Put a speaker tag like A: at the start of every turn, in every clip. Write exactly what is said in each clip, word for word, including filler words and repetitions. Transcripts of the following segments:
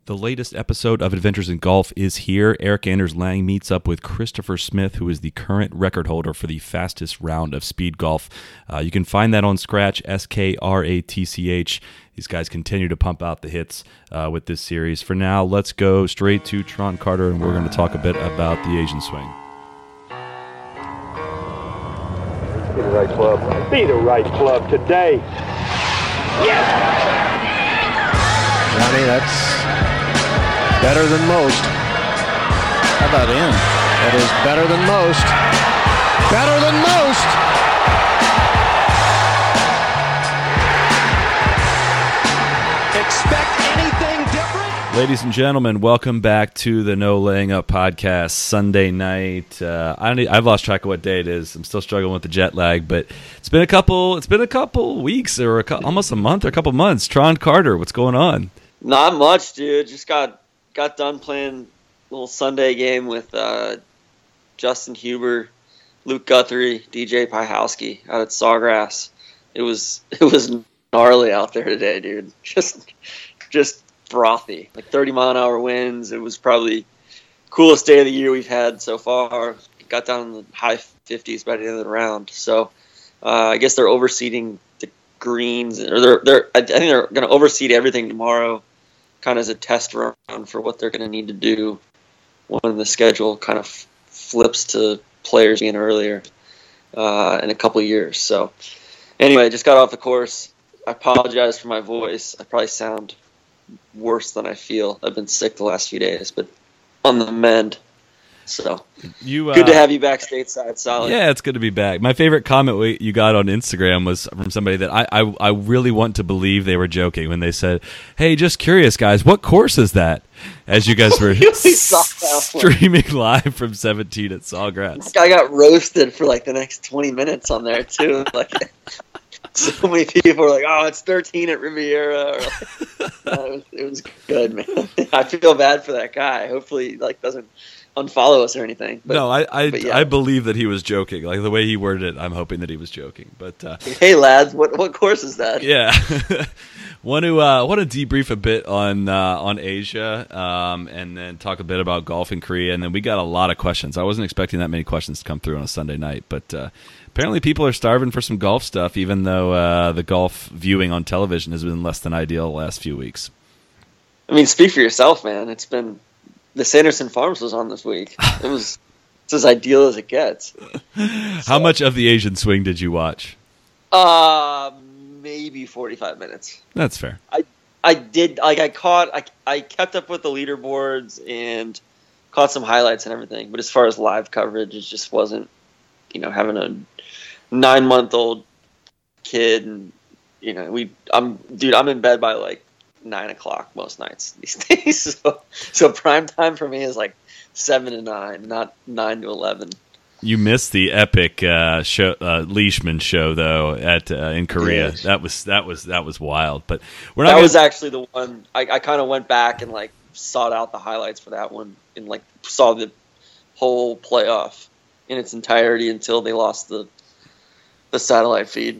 A: The latest episode of Adventures in Golf is here. Eric Anders Lang meets up with Christopher Smith, who is the current record holder for the fastest round of speed golf. Uh, you can find that on Scratch, S K R A T C H. These guys continue to pump out the hits uh, with this series. For now, let's go straight to Tron Carter, and we're going to talk a bit about the Asian swing.
B: Be the right club. Be the right club today. Yes!
C: Johnny, that's better than most.
D: How about in?
C: That is better than most. Better than most!
D: Expect anything different?
A: Ladies and gentlemen, welcome back to the No Laying Up podcast. Sunday night. Uh, I don't, I've lost track of what day it is. I'm still struggling with the jet lag, but it's been a couple. It's been a couple weeks, or a, almost a month, or a couple months. Tron Carter, what's going on?
E: Not much, dude. Just got got done playing a little Sunday game with uh, Justin Huber, Luke Guthrie, D J Pyhowski out at Sawgrass. It was it was gnarly out there today, dude. Just just frothy, like thirty mile an hour winds. It was probably coolest day of the year we've had so far. Got down in the high fifties by the end of the round. So uh, I guess they're overseeding the greens, or they're they're. I think they're going to overseed everything tomorrow, kind of as a test run for what they're going to need to do when the schedule kind of flips to players being earlier uh, in a couple of years. So anyway, just got off the course. I apologize for my voice. I probably sound worse than I feel. I've been sick the last few days, but on the mend. So
A: you, uh,
E: good to have you back stateside, Solid.
A: Yeah, it's good to be back. My favorite comment we, you got on Instagram was from somebody that I, I, I really want to believe they were joking when they said, "Hey, just curious, guys, what course is that?" As you guys were streaming live from seventeen at Sawgrass.
E: This guy got roasted for like the next twenty minutes on there too. Like, so many people were like, "Oh, it's thirteen at Riviera." Or like, uh, it, was, it was good, man. I feel bad for that guy. Hopefully, he, like doesn't unfollow us or anything. But,
A: no, I I,
E: yeah.
A: I believe that he was joking. Like the way he worded it, I'm hoping that he was joking. But uh,
E: hey, lads, what what course is that?
A: Yeah, want to uh, want to debrief a bit on uh, on Asia, um, and then talk a bit about golf in Korea. And then we got a lot of questions. I wasn't expecting that many questions to come through on a Sunday night, but uh, apparently people are starving for some golf stuff, even though uh, the golf viewing on television has been less than ideal the last few weeks.
E: I mean, speak for yourself, man. It's been the Sanderson Farms was on this week. It was it's as ideal as it gets.
A: How
E: so,
A: much of the Asian swing did you watch?
E: Uh, maybe forty-five minutes.
A: That's fair.
E: I I did like I caught I I kept up with the leaderboards and caught some highlights and everything. But as far as live coverage, it just wasn't. You know, having a nine-month-old kid, and you know, we I'm dude, I'm in bed by like nine o'clock most nights these days. So, so prime time for me is like seven to nine, not nine to eleven.
A: You missed the epic uh, show, uh, Leishman show though at uh, in Korea.
E: Yeah.
A: That was that was that was wild. But we're not.
E: That
A: gonna...
E: was actually the one I, I kind of went back and like sought out the highlights for that one and like saw the whole playoff in its entirety until they lost the the satellite feed.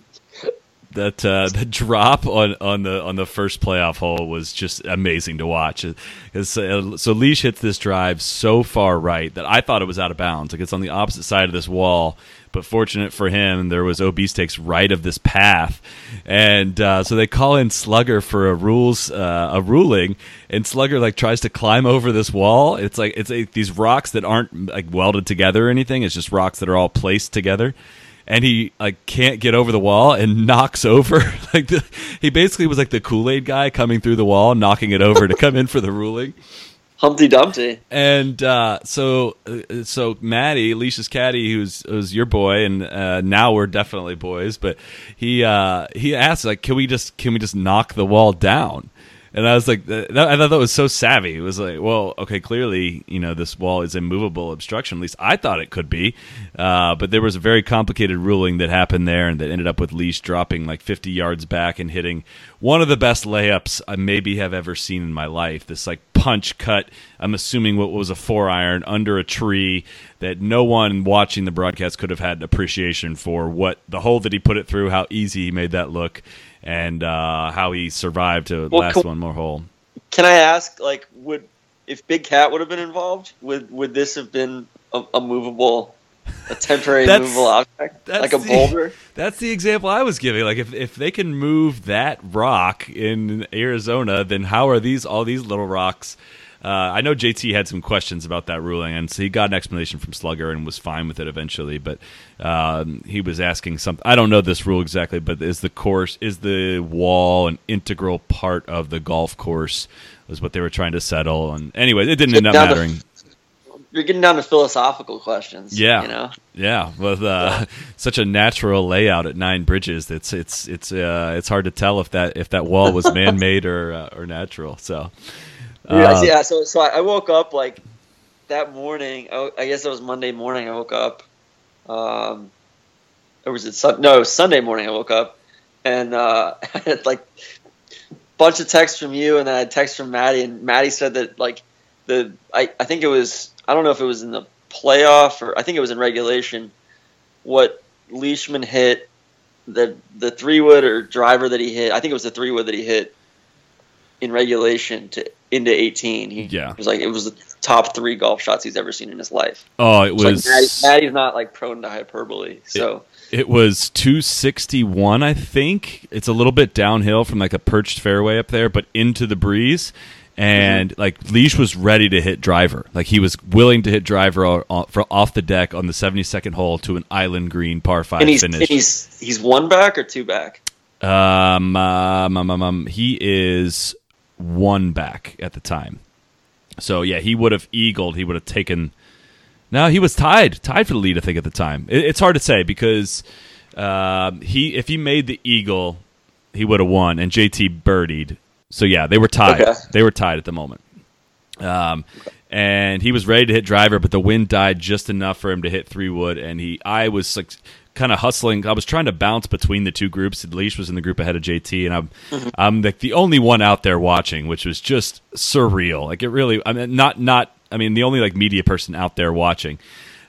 A: That uh, the drop on, on the on the first playoff hole was just amazing to watch. It's, uh, so Leash hits this drive so far right that I thought it was out of bounds. Like it's on the opposite side of this wall. But fortunate for him, there was O B stakes right of this path, and uh, so they call in Slugger for a rules uh, a ruling, and Slugger like tries to climb over this wall. It's like it's a, these rocks that aren't like welded together or anything. It's just rocks that are all placed together. And he like can't get over the wall and knocks over like the, he basically was like the Kool-Aid guy coming through the wall, knocking it over to come in for the ruling.
E: Humpty Dumpty.
A: And uh, so uh, so Maddie, Leish's caddy, who's who's your boy, and uh, now we're definitely boys, but he uh, he asked like, can we just can we just knock the wall down? And I was like, that, I thought that was so savvy. It was like, well, okay, clearly, you know, this wall is a movable obstruction. At least I thought it could be. Uh, but there was a very complicated ruling that happened there, and that ended up with Leish dropping like fifty yards back and hitting one of the best layups I maybe have ever seen in my life. This like punch cut, I'm assuming what was a four iron under a tree that no one watching the broadcast could have had appreciation for what the hole that he put it through, how easy he made that look. And uh, how he survived to
E: well,
A: last
E: can,
A: one more hole.
E: can I ask, like, would if Big Cat would have been involved, would would this have been a, a movable, a temporary
A: That's-
E: movable object,
A: that's
E: like a
A: the-
E: boulder?
A: That's the example I was giving. Like, if, if they can move that rock in Arizona, then how are these all these little rocks? Uh, I know J T had some questions about that ruling, and so he got an explanation from Slugger and was fine with it eventually. But um, he was asking something. I don't know this rule exactly, but is the course is the wall an integral part of the golf course? Was what they were trying to settle. And anyway, it didn't end up
E: Down to-
A: mattering.
E: You're getting down to philosophical questions.
A: Yeah,
E: you know.
A: yeah. With uh, such a natural layout at Nine Bridges, it's it's it's uh, it's hard to tell if that if that wall was man made or uh, or natural. So
E: Yeah,
A: uh,
E: yeah. So, so I woke up like that morning. I, I guess it was Monday morning. I woke up, um, or was it sun? No, it was Sunday morning. I woke up, and uh, I had like a bunch of texts from you, and then I had texts from Maddie, and Maddie said that like the I, I think it was I don't know if it was in the playoff or I think it was in regulation. What Leishman hit, the the three wood or driver that he hit. I think it was the three wood that he hit in regulation to into eighteen. He
A: Yeah.
E: was like it was the top three golf shots he's ever seen in his life.
A: oh, it
E: So, like,
A: was
E: Maddie, Maddie's not like prone to hyperbole, so
A: it was two sixty-one, I think. It's a little bit downhill from like a perched fairway up there, but into the breeze. And
E: Mm-hmm.
A: like Leash was ready to hit driver, like he was willing to hit driver o- o- for off the deck on the seventy-second hole to an island green par five
E: and he's
A: finish.
E: and he's he's one back or two back.
A: Um, um, um, um, um, he is one back at the time. So yeah, he would have eagled. He would have taken. No, he was tied, tied for the lead. I think at the time. It, it's hard to say because um, he, if he made the eagle, he would have won, and J T birdied. So yeah, they were tied.
E: Okay.
A: They were tied at the moment. Um, and he was ready to hit driver, but the wind died just enough for him to hit three wood. And he, I was like kind of hustling. I was trying to bounce between the two groups. Leash was in the group ahead of J T, and I'm,
E: Mm-hmm.
A: I'm like the only one out there watching, which was just surreal. Like it really, I mean, not, not, I mean, the only like media person out there watching.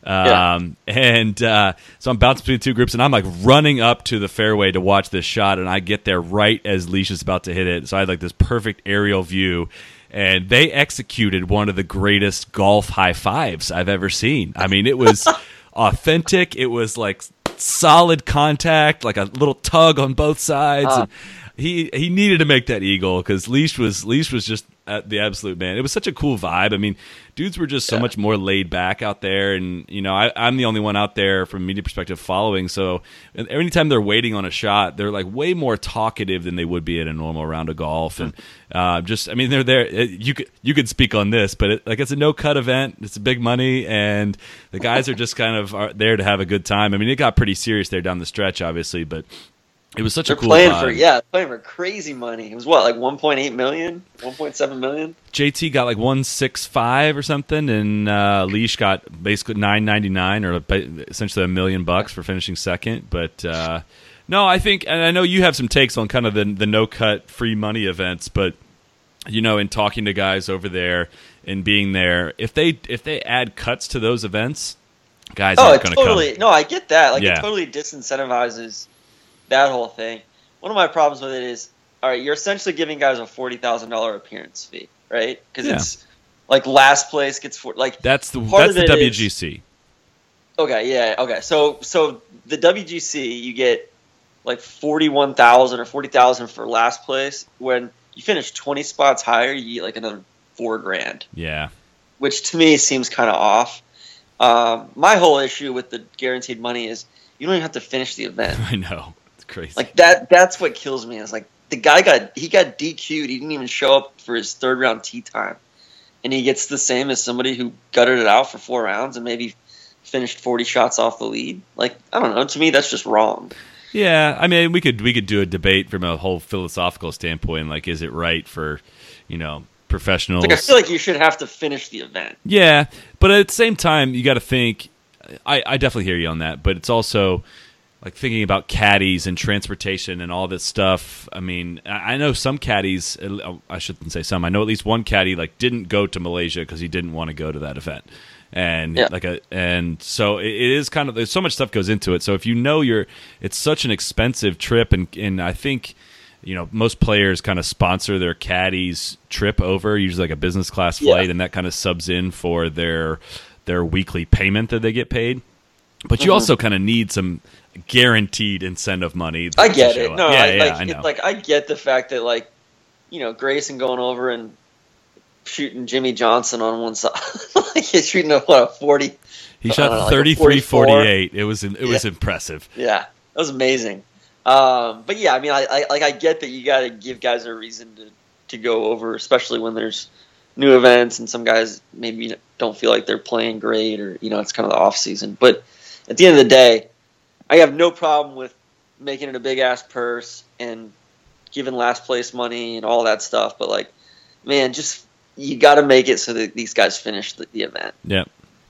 A: Um, and uh, so I'm bouncing between the two groups, and I'm like running up to the fairway to watch this shot, and I get there right as Leash is about to hit it. So I had like this perfect aerial view, and they executed one of the greatest golf high fives I've ever seen. I mean, it was authentic. It was like solid contact, like a little tug on both sides.
E: Uh.
A: And he he needed to make that eagle because Leash was Leash was just at the absolute man. It was such a cool vibe. I mean, dudes were just so
E: Yeah.
A: much more laid back out there, and you know, I, I'm the only one out there from a media perspective following. So anytime they're waiting on a shot, they're like way more talkative than they would be at a normal round of golf. And uh, just, I mean, they're there. You could you could speak on this, but it, like it's a no cut event. It's a big money, and the guys are just kind of are there to have a good time. I mean, it got pretty serious there down the stretch, obviously, but. It was such
E: They're
A: a cool
E: playing
A: vibe.
E: for yeah, playing for crazy money. It was what, like one point eight million, one point seven million.
A: J T got like one six five or something, and uh, Leash got basically nine ninety nine, or essentially a million bucks for finishing second. But uh, no, I think, and I know you have some takes on kind of the the no cut free money events, but you know, in talking to guys over there and being there, if they if they add cuts to those events, guys
E: Oh,
A: aren't
E: it
A: going to
E: totally.
A: come.
E: No, I get that. Like
A: Yeah.
E: it totally disincentivizes that whole thing. One of my problems with it is, all right, you're essentially giving guys a forty thousand dollar appearance fee, right? Because
A: Yeah.
E: it's like last place gets for like
A: That's the
E: part
A: that's
E: of
A: the
E: it
A: W
E: is-
A: G C.
E: Okay, yeah, okay. So so the W G C you get like forty one thousand or forty thousand for last place. When you finish twenty spots higher, you get like another four grand,
A: Yeah,
E: which to me seems kind of off. Um, my whole issue with the guaranteed money is you don't even have to finish the event.
A: I know. It's crazy.
E: Like that that's what kills me. It's like the guy got he got D Q'd. He didn't even show up for his third round tee time. And he gets the same as somebody who gutted it out for four rounds and maybe finished forty shots off the lead. Like, I don't know, to me that's just wrong.
A: Yeah, I mean, we could we could do a debate from a whole philosophical standpoint. Like, is it right for, you know, professionals?
E: Like I feel like you should have to finish the event.
A: Yeah, but at the same time, you got to think. I, I definitely hear you on that, but it's also like thinking about caddies and transportation and all this stuff. I mean, I I know some caddies. I shouldn't say some. I know at least one caddy like didn't go to Malaysia because he didn't want to go to that event. And
E: Yeah.
A: like a and so it it is kind of there's so much stuff goes into it. So if you know you're, it's such an expensive trip, and and I think you know, most players kind of sponsor their caddies trip over, usually like a business class flight,
E: Yeah.
A: and that kind of subs in for their their weekly payment that they get paid. But you
E: Mhm.
A: also kind of need some guaranteed incentive money.
E: I
A: to
E: get
A: show
E: it.
A: up.
E: No,
A: yeah,
E: I,
A: yeah,
E: like,
A: I know.
E: It, like I get the fact that like, you know, Grayson going over and shooting Jimmy Johnson on one side, like he's shooting a what a forty.
A: He
E: I don't know,
A: shot
E: like a
A: thirty-three
E: forty-four.
A: forty-eight. It was it was
E: Yeah.
A: impressive.
E: Yeah, that was amazing. Um, but yeah, I mean, I, I like I get that you got to give guys a reason to, to go over, especially when there's new events and some guys maybe don't feel like they're playing great, or you know, it's kind of the off season. But at the end of the day, I have no problem with making it a big ass purse and giving last place money and all that stuff. But like, man, just you got to make it so that these guys finish the, the event.
A: Yeah.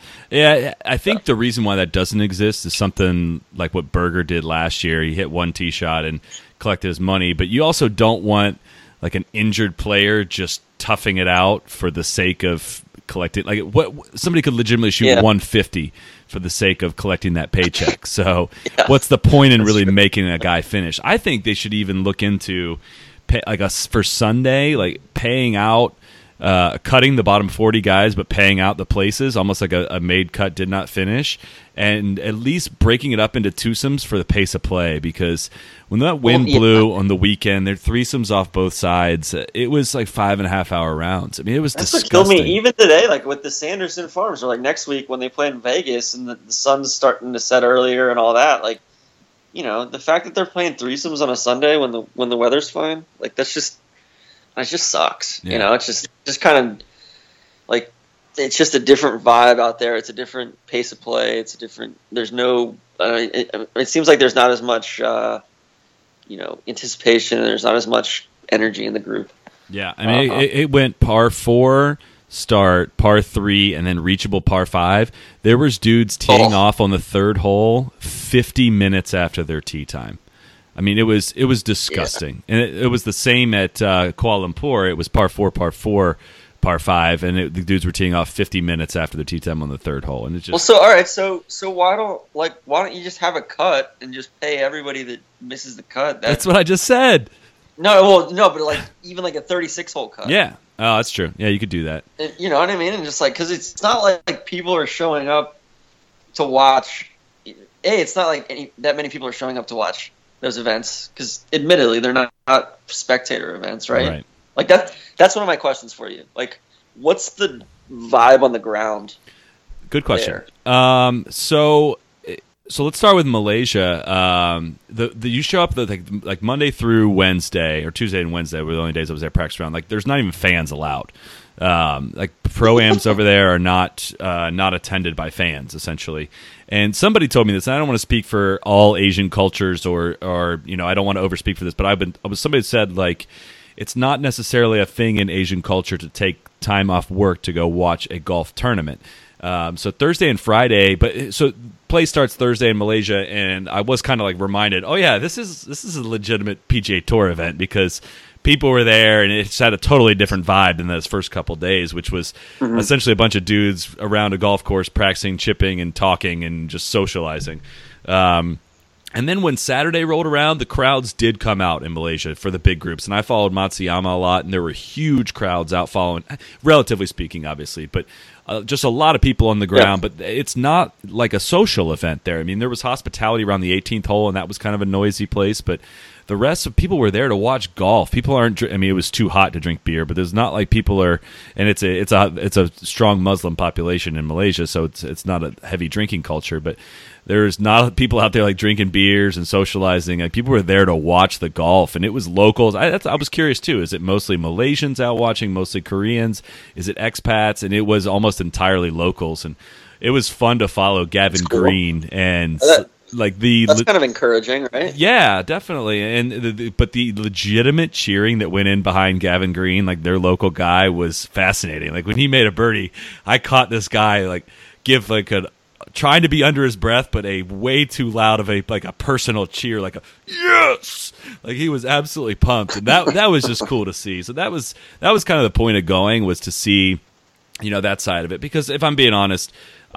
A: Yeah, I think the reason why that doesn't exist is something like what Berger did last year. He hit one tee shot and collected his money, but you also don't want like an injured player just toughing it out for the sake of collecting. Like what somebody could legitimately shoot
E: Yeah.
A: one fifty for the sake of collecting that paycheck. So
E: Yeah.
A: what's the point in
E: That's
A: really
E: true.
A: making a guy finish? I think they should even look into pay, like a for Sunday, like paying out. Uh, cutting the bottom forty guys, but paying out the places, almost like a, a made cut did not finish, and at least breaking it up into twosomes for the pace of play. Because when that wind
E: Well, yeah.
A: blew on the weekend, there were threesomes off both sides. It was like five and a half hour rounds. I mean, it was
E: That's
A: disgusting.
E: what killed me. Even today, like with the Sanderson Farms, or like next week when they play in Vegas and the, the sun's starting to set earlier and all that, like, you know, the fact that they're playing threesomes on a Sunday when the when the weather's fine, like that's just it just sucks.
A: Yeah.
E: You know, it's just just kind of like it's just a different vibe out there. It's a different pace of play. It's a different. There's no. Uh, it, it seems like there's not as much, uh, you know, anticipation. There's not as much energy in the group.
A: Yeah, I mean,
E: Uh-huh.
A: it, it went par four start, par three, and then reachable par five. There was dudes teeing
E: Oh.
A: off on the third hole fifty minutes after their tee time. I mean, it was it was disgusting, and it, it was the same at uh, Kuala Lumpur. It was par four, par four, par five, and it, the dudes were teeing off fifty minutes after their tee time on the third hole, and it just
E: Well, so all right, so so why don't like why don't you just have a cut and just pay everybody that misses the cut? That,
A: that's what I just said.
E: no, well, no, but like even like a thirty-six hole cut.
A: Yeah, oh, that's true. Yeah, you could do that.
E: And, you know what I mean? And just like because it's not like, like people are showing up to watch. A, it's not like any, that many people are showing up to watch those events because, admittedly, they're not, not spectator events, right?
A: Right.
E: Like that. That's one of my questions for you. Like, what's the vibe on the ground?
A: Good question. Um, so, so let's start with Malaysia. Um, the, the you show up the, like, like Monday through Wednesday or Tuesday and Wednesday were the only days I was there practice round. Like, there's not even fans allowed. Um, like pro-ams over there are not uh, not attended by fans essentially. And somebody told me this, and I don't want to speak for all Asian cultures or or you know I don't want to overspeak for this, but I've been I was somebody said like it's not necessarily a thing in Asian culture to take time off work to go watch a golf tournament. Um, so Thursday and Friday, but so play starts Thursday in Malaysia, and I was kind of like reminded, oh yeah, this is this is a legitimate P G A Tour event because people were there, and it's had a totally different vibe than those first couple days, which was mm-hmm. essentially a bunch of dudes around a golf course practicing chipping and talking and just socializing. Um, and then when Saturday rolled around, the crowds did come out in Malaysia for the big groups. And I followed Matsuyama a lot, and there were huge crowds out following, relatively speaking, obviously, but uh, just a lot of people on the ground. Yeah. But it's not like a social event there. I mean, there was hospitality around the eighteenth hole, and that was kind of a noisy place, but the rest of people were there to watch golf. People aren't. I mean, it was too hot to drink beer, but there's not like people are. And it's a it's a it's a strong Muslim population in Malaysia, so it's it's not a heavy drinking culture. But there's not people out there like drinking beers and socializing. Like people were there to watch the golf, and it was locals. I that's, I was curious too. Is it mostly Malaysians out watching? Mostly Koreans? Is it expats? And it was almost entirely locals, and it was fun to follow Gavin
E: cool.
A: Green and.
E: That-
A: Like the
E: that's kind of encouraging, right?
A: Yeah, definitely. And the, the, but the legitimate cheering that went in behind Gavin Green, like their local guy, was fascinating. Like when he made a birdie, I caught this guy like give like a trying to be under his breath, but a way too loud of a like a personal cheer, like a yes, like he was absolutely pumped, and that that was just cool to see. So that was that was kind of the point of going was to see, you know, that side of it. Because if I'm being honest.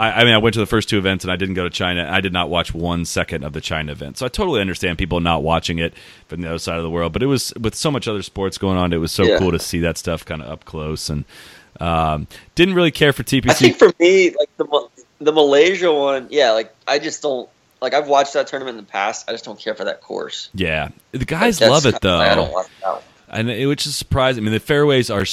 A: I, I mean, I went to the first two events and I didn't go to China. I did not watch one second of the China event. So I totally understand people not watching it from the other side of the world. But it was, with so much other sports going on, it was so
E: Yeah.
A: cool to see that stuff kind of up close. And um, didn't really care for T P C.
E: I think for me, like the Ma- the Malaysia one, yeah, like I just don't like. I've watched that tournament in the past. I just don't care for that course.
A: Yeah, the guys
E: Like,
A: love
E: that's
A: it though.
E: kinda why I don't watch that one.
A: And it, which is surprising. I mean, the fairways are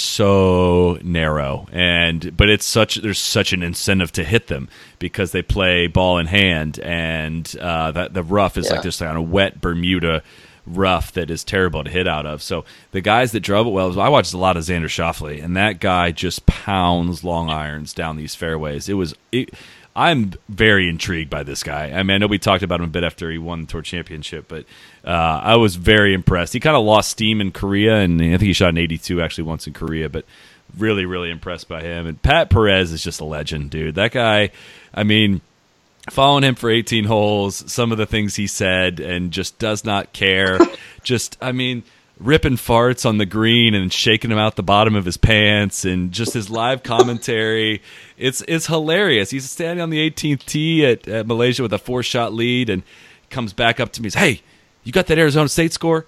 A: so narrow, and but it's such there's such an incentive to hit them because they play ball in hand, and uh, that the rough is
E: Yeah.
A: like this kind of wet Bermuda rough that is terrible to hit out of. So the guys that drove it well, I watched a lot of Xander Schauffele, and that guy just pounds long irons down these fairways. It was. It, I'm very intrigued by this guy. I mean, I know we talked about him a bit after he won the Tour Championship, but uh, I was very impressed. He kind of lost steam in Korea, and I think he shot an eighty-two actually once in Korea, but really, really impressed by him. And Pat Perez is just a legend, dude. That guy, I mean, following him for eighteen holes, some of the things he said, and just does not care. just, I mean, ripping farts on the green and shaking him out the bottom of his pants, and just his live commentary. It's it's hilarious. He's standing on the eighteenth tee at, at Malaysia with a four-shot lead, and comes back up to me and says, "Hey, you got that Arizona State score?"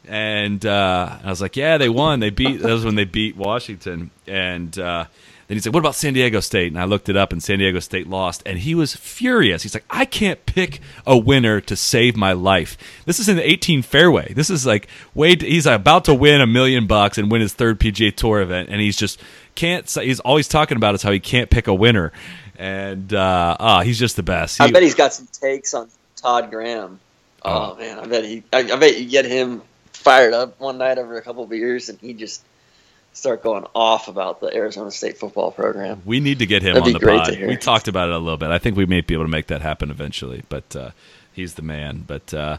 A: And uh, I was like, "Yeah, they won. They beat." That was when they beat Washington. And uh, then he's like, "What about San Diego State?" And I looked it up, and San Diego State lost. And he was furious. He's like, "I can't pick a winner to save my life. This is in the eighteen fairway. This is like way. He's about to win a million bucks and win his third P G A Tour event, and he's just can't. He's always talking about is how he can't pick a winner, and uh, ah, he's just the best. He,
E: I bet he's got some takes on Todd Graham. Oh,
A: Oh.
E: man, I bet he. I, I bet you get him fired up one night over a couple of beers, and he just start going off about the Arizona State football program.
A: We need to get him
E: That'd
A: on
E: be
A: the
E: great
A: pod.
E: to hear.
A: We talked about it a little bit. I think we may be able to make that happen eventually, but uh, he's the man. But uh,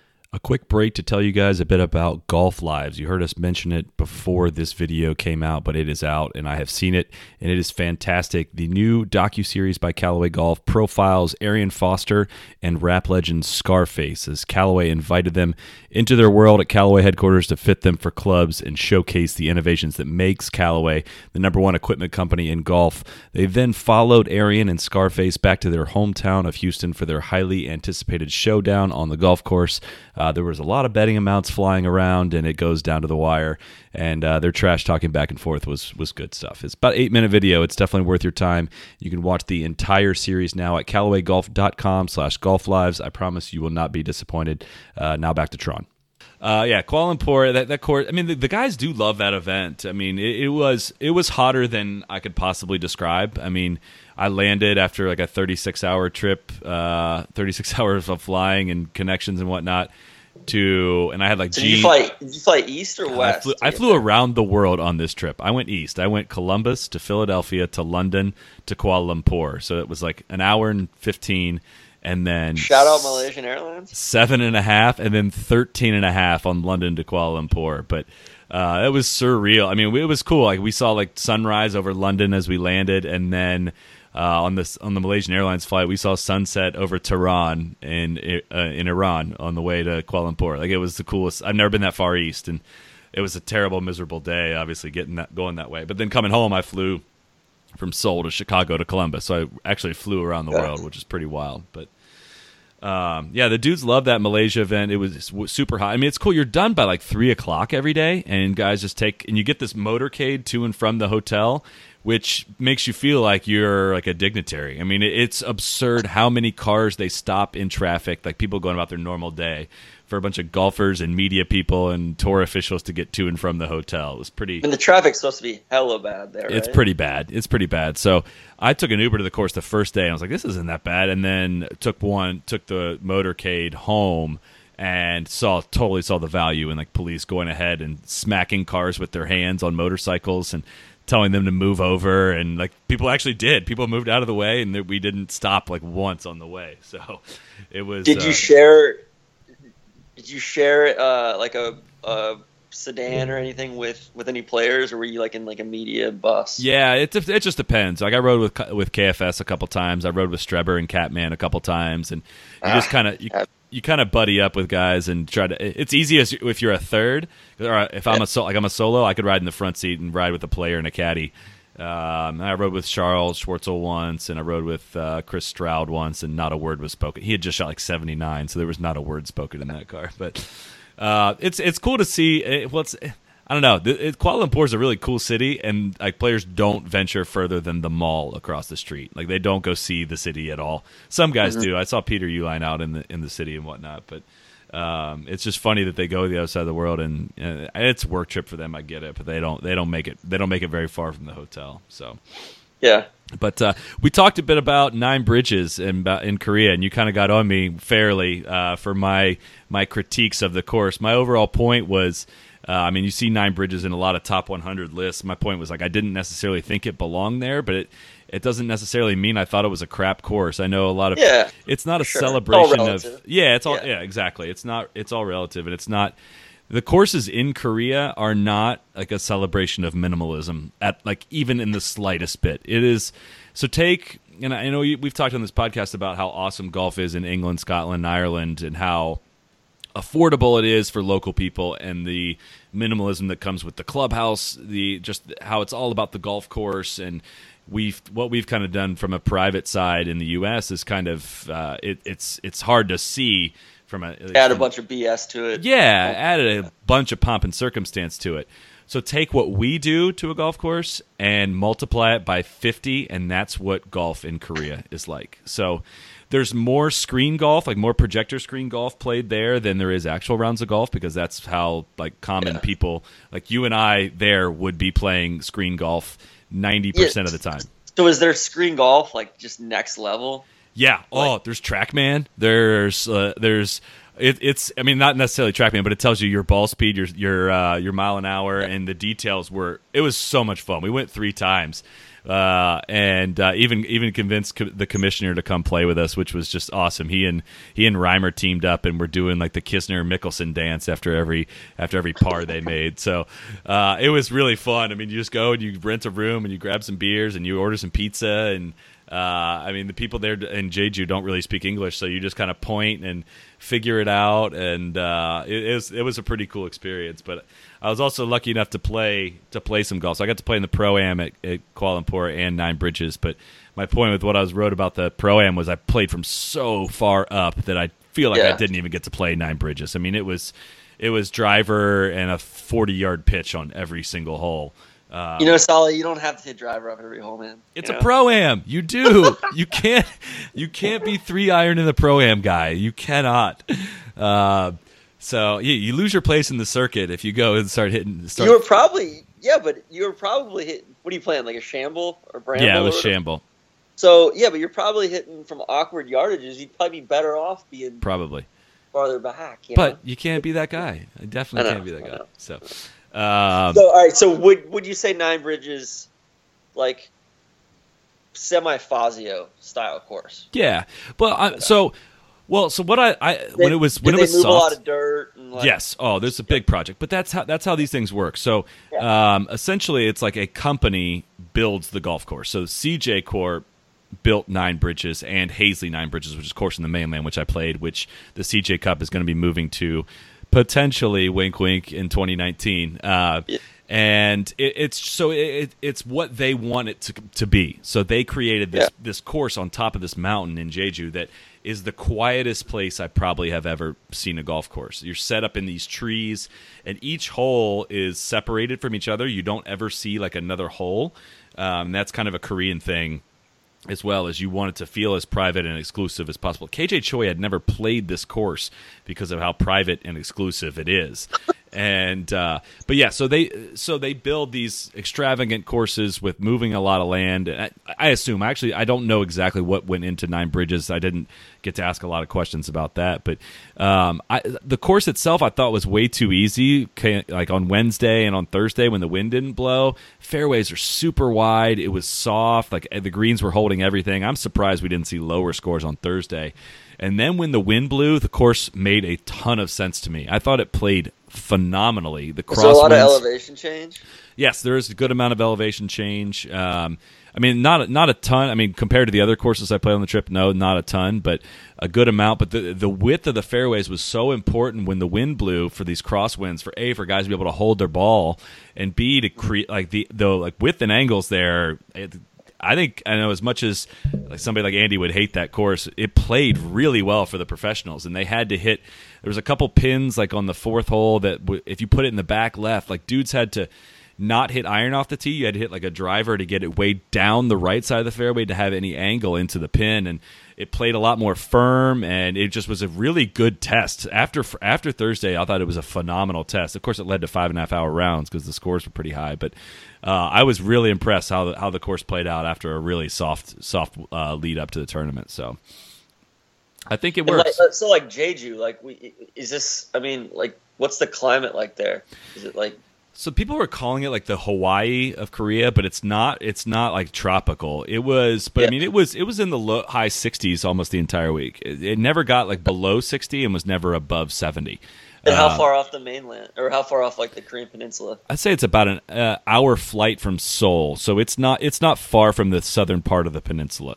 A: a quick break to tell you guys a bit about Golf Lives. You heard us mention it before this video came out, but it is out, and I have seen it, and it is fantastic. The new docuseries by Callaway Golf profiles Arian Foster and rap legend Scarface, as Callaway invited them into their world at Callaway headquarters to fit them for clubs and showcase the innovations that makes Callaway the number one equipment company in golf. They then followed Arian and Scarface back to their hometown of Houston for their highly anticipated showdown on the golf course. Uh, there was a lot of betting amounts flying around, and it goes down to the wire. And uh, their trash talking back and forth was was good stuff. It's about an eight-minute video. It's definitely worth your time. You can watch the entire series now at callaway golf dot com slash golf lives. I promise you will not be disappointed. Uh, now back to Tron. Uh, yeah, Kuala Lumpur. That that course. I mean, the, the guys do love that event. I mean, it, it was it was hotter than I could possibly describe. I mean, I landed after like a thirty-six hour trip, uh, thirty-six hours of flying and connections and whatnot. To and I had like.
E: So
A: G-
E: did you fly? Did you fly east or
A: I
E: west?
A: flew,
E: to
A: I
E: get
A: flew
E: there?
A: around the world on this trip. I went east. I went Columbus to Philadelphia to London to Kuala Lumpur. So it was like an hour and fifteen, and then
E: Shout out Malaysian Airlines.
A: seven and a half, and then thirteen and a half on London to Kuala Lumpur. But uh, it was surreal. I mean, it was cool. Like we saw like sunrise over London as we landed, and then uh, on this on the Malaysian Airlines flight, we saw sunset over Tehran in uh, in Iran on the way to Kuala Lumpur. Like it was the coolest. I've never been that far east, and it was a terrible, miserable day. Obviously, getting that going that way. But then coming home, I flew from Seoul to Chicago to Columbus. So I actually flew around the
E: Yeah.
A: world, which is pretty wild. But um, yeah, the dudes love that Malaysia event. It was super hot. I mean, it's cool. You're done by like three o'clock every day, and guys just take and you get this motorcade to and from the hotel, which makes you feel like you're like a dignitary. I mean, it- it's absurd how many cars they stop in traffic, like people going about their normal day, for a bunch of golfers and media people and tour officials to get to and from the hotel. It was pretty.
E: And the traffic's supposed to be hella bad there.
A: It's
E: right?
A: pretty bad. It's pretty bad. So I took an Uber to the course the first day, and I was like, "This isn't that bad." And then took one, took the motorcade home, and saw totally saw the value in like police going ahead and smacking cars with their hands on motorcycles and telling them to move over. And like people actually did. People moved out of the way, and we didn't stop like once on the way. So it was.
E: Did
A: uh,
E: you share? Did you share uh, like a, a sedan or anything with, with any players, or were you like in like a media bus?
A: Yeah, it it just depends. Like I rode with with K F S a couple times. I rode with Streber and Catman a couple times, and you just kind of you, you kind of buddy up with guys and try to. It's easy as if you're a third. Or if I'm a so, like I'm a solo, I could ride in the front seat and ride with a player and a caddy. Um, I rode with Charles Schwartzel once, and I rode with uh, Chris Stroud once, and not a word was spoken. He had just shot like seventy-nine, so there was not a word spoken in that car. But uh, it's it's cool to see. It, well, it's, I don't know. It, Kuala Lumpur is a really cool city, and like players don't venture further than the mall across the street. Like they don't go see the city at all. Some guys mm-hmm. do. I saw Peter Uihlein out in the in the city and whatnot, but. Um, it's just funny that they go to the other side of the world, and uh, it's a work trip for them. I get it, but they don't they don't make it they don't make it very far from the hotel. So,
E: yeah.
A: But uh, we talked a bit about Nine Bridges in in Korea, and you kind of got on me fairly uh, for my my critiques of the course. My overall point was, uh, I mean, you see Nine Bridges in a lot of top one hundred lists. My point was like I didn't necessarily think it belonged there, but it. It doesn't necessarily mean I thought it was a crap course. I know a lot of
E: yeah,
A: it's not a
E: sure.
A: celebration
E: it's
A: of yeah, it's all
E: yeah.
A: yeah, exactly. It's not it's all relative, and it's not the courses in Korea are not like a celebration of minimalism at like even in the slightest bit. It is so take and I know we've talked on this podcast about how awesome golf is in England, Scotland, Ireland, and how affordable it is for local people, and the minimalism that comes with the clubhouse, the just how it's all about the golf course. And we've what we've kind of done from a private side in the U S is kind of uh, it, it's it's hard to see from a
E: add
A: from,
E: a bunch of B S to it.
A: Yeah, added a bunch of pomp and circumstance to it. So take what we do to a golf course and multiply it by fifty, and that's what golf in Korea is like. So there's more screen golf, like more projector screen golf played there than there is actual rounds of golf, because that's how like common yeah. people like you and I there would be playing screen golf ninety percent
E: yeah.
A: of the time.
E: So is there screen golf like just next level?
A: Yeah. Oh,
E: like,
A: there's TrackMan. There's uh, there's it, it's I mean not necessarily TrackMan, but it tells you your ball speed, your your uh, your mile an hour, and the details were. It was so much fun. We went three times. Uh, and uh, even even convinced co- the commissioner to come play with us, which was just awesome. He and he and Reimer teamed up, and we're doing like the Kisner Mickelson dance after every after every par they made. So uh, it was really fun. I mean, you just go and you rent a room and you grab some beers and you order some pizza. And uh, I mean, the people there in Jeju don't really speak English, so you just kind of point and figure it out. And uh, it, it was it was a pretty cool experience. But I was also lucky enough to play to play some golf. So I got to play in the Pro-Am at, at Kuala Lumpur and Nine Bridges. But my point with what I was wrote about the Pro-Am was I played from so far up that I feel like
E: yeah.
A: I didn't even get to play Nine Bridges. I mean, it was it was driver and a forty-yard pitch on every single hole. Um,
E: you know, Solly, you don't have to hit driver off every hole, man.
A: It's
E: you
A: a
E: know?
A: Pro-Am. You do. you can't you can't be three iron in the Pro-Am guy. You cannot. Uh, So you, you lose your place in the circuit if you go and start hitting. Start
E: you were probably yeah, but you were probably hitting. What are you playing? Like a shamble or bramble?
A: Yeah, it was
E: or
A: shamble.
E: So yeah, but you're probably hitting from awkward yardages. You'd probably be better off being
A: probably
E: farther back. You
A: but
E: know?
A: you can't be that guy. I definitely
E: I know,
A: can't be that
E: I
A: guy. So, um,
E: so all right. So would would you say Nine Bridges like semi Fazio style course?
A: Yeah, but I, so. Well, so what I, I
E: Did,
A: when it was when
E: did
A: it was
E: they move
A: soft,
E: a lot of dirt. And like,
A: yes. Oh, there's a big project, but that's how that's how these things work. So,
E: yeah.
A: um, essentially, it's like a company builds the golf course. So C J Corp built Nine Bridges and Hazley Nine Bridges, which is course in the mainland, which I played, which the C J Cup is going to be moving to potentially wink wink in twenty nineteen. Uh,
E: yeah.
A: And it, it's so it, it's what they want it to to be. So they created this
E: yeah.
A: this course on top of this mountain in Jeju that is the quietest place I probably have ever seen a golf course. You're set up in these trees, and each hole is separated from each other. You don't ever see like another hole. Um, that's kind of a Korean thing, as well as you want it to feel as private and exclusive as possible. K J Choi had never played this course because of how private and exclusive it is. And uh, but yeah, so they so they build these extravagant courses with moving a lot of land. And I, I assume actually I don't know exactly what went into Nine Bridges. I didn't get to ask a lot of questions about that. But um, I, the course itself I thought was way too easy. Like on Wednesday and on Thursday when the wind didn't blow, fairways are super wide. It was soft. Like the greens were holding everything. I'm surprised we didn't see lower scores on Thursday. And then when the wind blew, the course made a ton of sense to me. I thought it played phenomenally. The
E: Is there a lot of
A: crosswinds-
E: elevation change?
A: Yes, there is a good amount of elevation change. Um, I mean, not not a ton. I mean, compared to the other courses I played on the trip, no, not a ton, but a good amount. But the the width of the fairways was so important when the wind blew for these crosswinds. For A, for guys to be able to hold their ball, and B, to create like the the like width and angles there. It, I think I know as much as like somebody like Andy would hate that course, it played really well for the professionals, and they had to hit. There was a couple pins like on the fourth hole that w- if you put it in the back left, like dudes had to not hit iron off the tee. You had to hit like a driver to get it way down the right side of the fairway to have any angle into the pin, and it played a lot more firm, and it just was a really good test. After after Thursday, I thought it was a phenomenal test. Of course, it led to five and a half hour rounds because the scores were pretty high, but uh, I was really impressed how the, how the course played out after a really soft soft uh, lead up to the tournament. So I think it
E: And
A: works.
E: like, so like Jeju, like we is this? I mean, like what's the climate like there? Is it like?
A: So people were calling it like the Hawaii of Korea, but it's not. It's not like tropical. It was, but
E: Yeah.
A: I mean, it was. It was in the low, high sixties almost the entire week. It, it never got like below sixty and was never above seventy.
E: And how
A: Uh,
E: far off the mainland, or how far off like the Korean Peninsula?
A: I'd say it's about an uh, hour flight from Seoul, so it's not. It's not far from the southern part of the peninsula.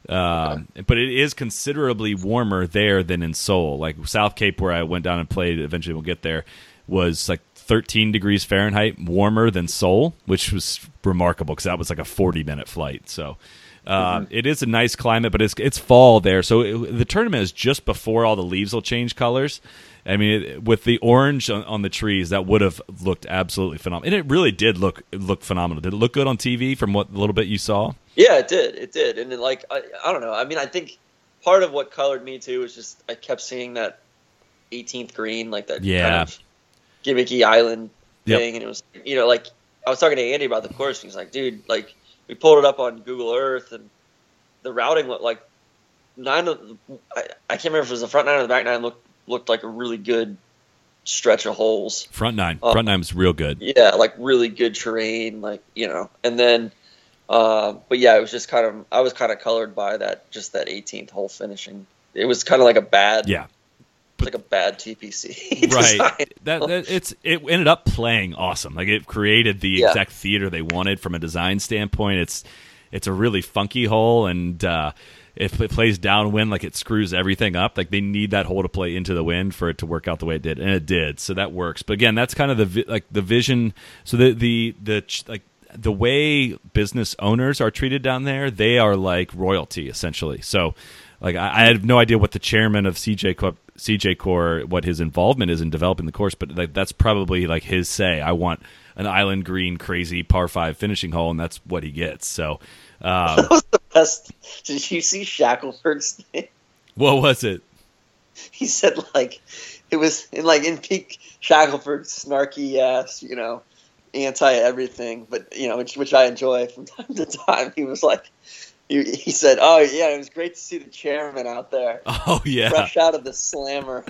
A: Um, But it is considerably warmer there than in Seoul. Like South Cape, where I went down and played. Eventually, we'll get there. Was like thirteen degrees Fahrenheit warmer than Seoul, which was remarkable because that was like a forty minute flight. So uh, mm-hmm. It is a nice climate, but it's it's fall there. So it, the tournament is just before all the leaves will change colors. I mean, it, with the orange on, on the trees, that would have looked absolutely phenomenal. And it really did look look phenomenal. Did it look good on T V from what little bit you saw?
E: Yeah, it did. It did. And then, like, I, I don't know. I mean, I think part of what colored me too was just I kept seeing that eighteenth green, like that
A: Yeah.
E: kind of gimmicky island
A: Yep.
E: thing. And it was, you know, like I was talking to Andy about the course. And he's like, dude, like we pulled it up on Google Earth and the routing looked like nine of I, I can't remember if it was the front nine or the back nine looked looked like a really good stretch of holes.
A: Front nine.
E: Um,
A: Front nine was real good.
E: Yeah, like really good terrain, like, you know. And then uh, but yeah, it was just kind of I was kind of colored by that just that eighteenth hole finishing. It was kind of like a bad
A: Yeah.
E: It's like a bad T P C.
A: Right.
E: design.
A: That, that it's it ended up playing awesome. Like it created the
E: Yeah.
A: exact theater they wanted from a design standpoint. It's it's a really funky hole, and uh, if it plays downwind, like it screws everything up. Like they need that hole to play into the wind for it to work out the way it did, and it did. So that works. But again, that's kind of the vi- like the vision. So the the the ch- like the way business owners are treated down there, they are like royalty essentially. So like I, I have no idea what the chairman of C J Corp C J Core, what his involvement is in developing the course, but like that's probably like his say. I want an island green, crazy par five finishing hole, and that's what he gets. So, um,
E: That was the best. Did you see Shackelford's thing?
A: what was it?
E: He said like it was in like in peak Shackelford's snarky ass, you know, anti everything, but you know, which which I enjoy from time to time. He was like. He, he said, "Oh yeah, it was great to see the chairman out there,
A: Oh yeah,
E: fresh out of the slammer."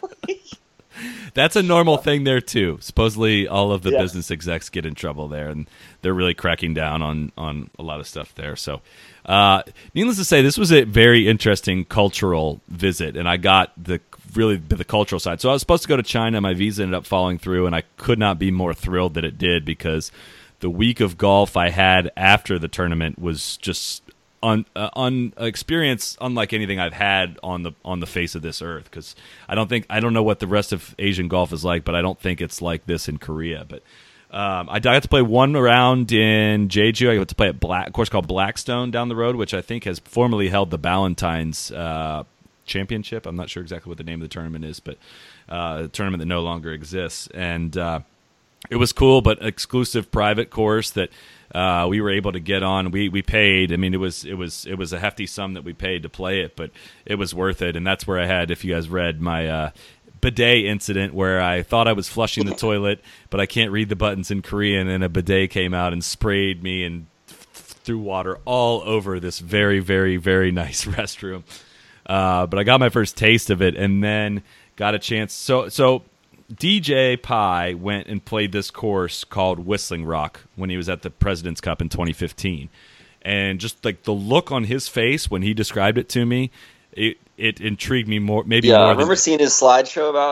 A: that's a normal thing there too. Supposedly, all of the
E: Yeah.
A: business execs get in trouble there, and they're really cracking down on on a lot of stuff there. So, uh, needless to say, this was a very interesting cultural visit, and I got the really the cultural side. So I was supposed to go to China. My visa ended up falling through, and I could not be more thrilled that it did because the week of golf I had after the tournament was just on uh, on experience unlike anything I've had on the on the face of this earth, because I don't think I don't know what the rest of Asian golf is like, but I don't think it's like this in Korea. But um, I got to play one round in Jeju. I got to play at Black, a course called Blackstone down the road, which I think has formerly held the Ballantyne's uh, Championship. I'm not sure exactly what the name of the tournament is, but uh, a tournament that no longer exists. And uh, it was cool, but exclusive private course that uh, we were able to get on. We we paid. I mean, it was it was it was a hefty sum that we paid to play it, but it was worth it. And that's where I had, if you guys read my uh, bidet incident, where I thought I was flushing the toilet, but I can't read the buttons in Korean, and a bidet came out and sprayed me and threw water all over this very very very nice restroom. Uh, but I got my first taste of it, and then got a chance. So so. D J Pi went and played this course called Whistling Rock when he was at the President's Cup in twenty fifteen. And just like the look on his face when he described it to me, it, it intrigued me more. Maybe
E: Yeah,
A: more
E: I remember
A: than,
E: seeing his slideshow about it.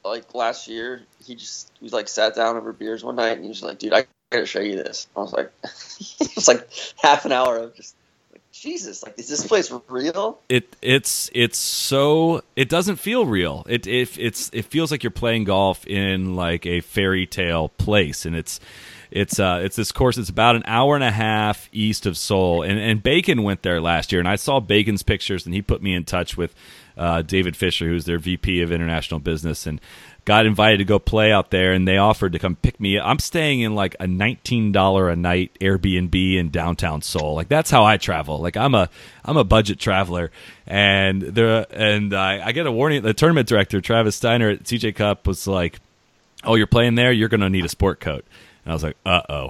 E: like last year, he just we like sat down over beers one night and he was like, "Dude, I gotta show you this." I was like, it was like half an hour of just like, Jesus, like, is this place real?
A: It it's it's so it doesn't feel real. It it it's it feels like you're playing golf in like a fairy tale place, and it's. It's uh, it's this course. It's about an hour and a half east of Seoul, and and Bacon went there last year, and I saw Bacon's pictures, and he put me in touch with uh, David Fisher, who's their V P of International Business, and got invited to go play out there, and they offered to come pick me up. I'm staying in like a nineteen dollars a night Airbnb in downtown Seoul. Like that's how I travel. Like I'm a I'm a budget traveler, and there and I, I get a warning. The tournament director Travis Steiner at C J Cup was like, "Oh, you're playing there? You're going to need a sport coat." And I was like, uh-oh.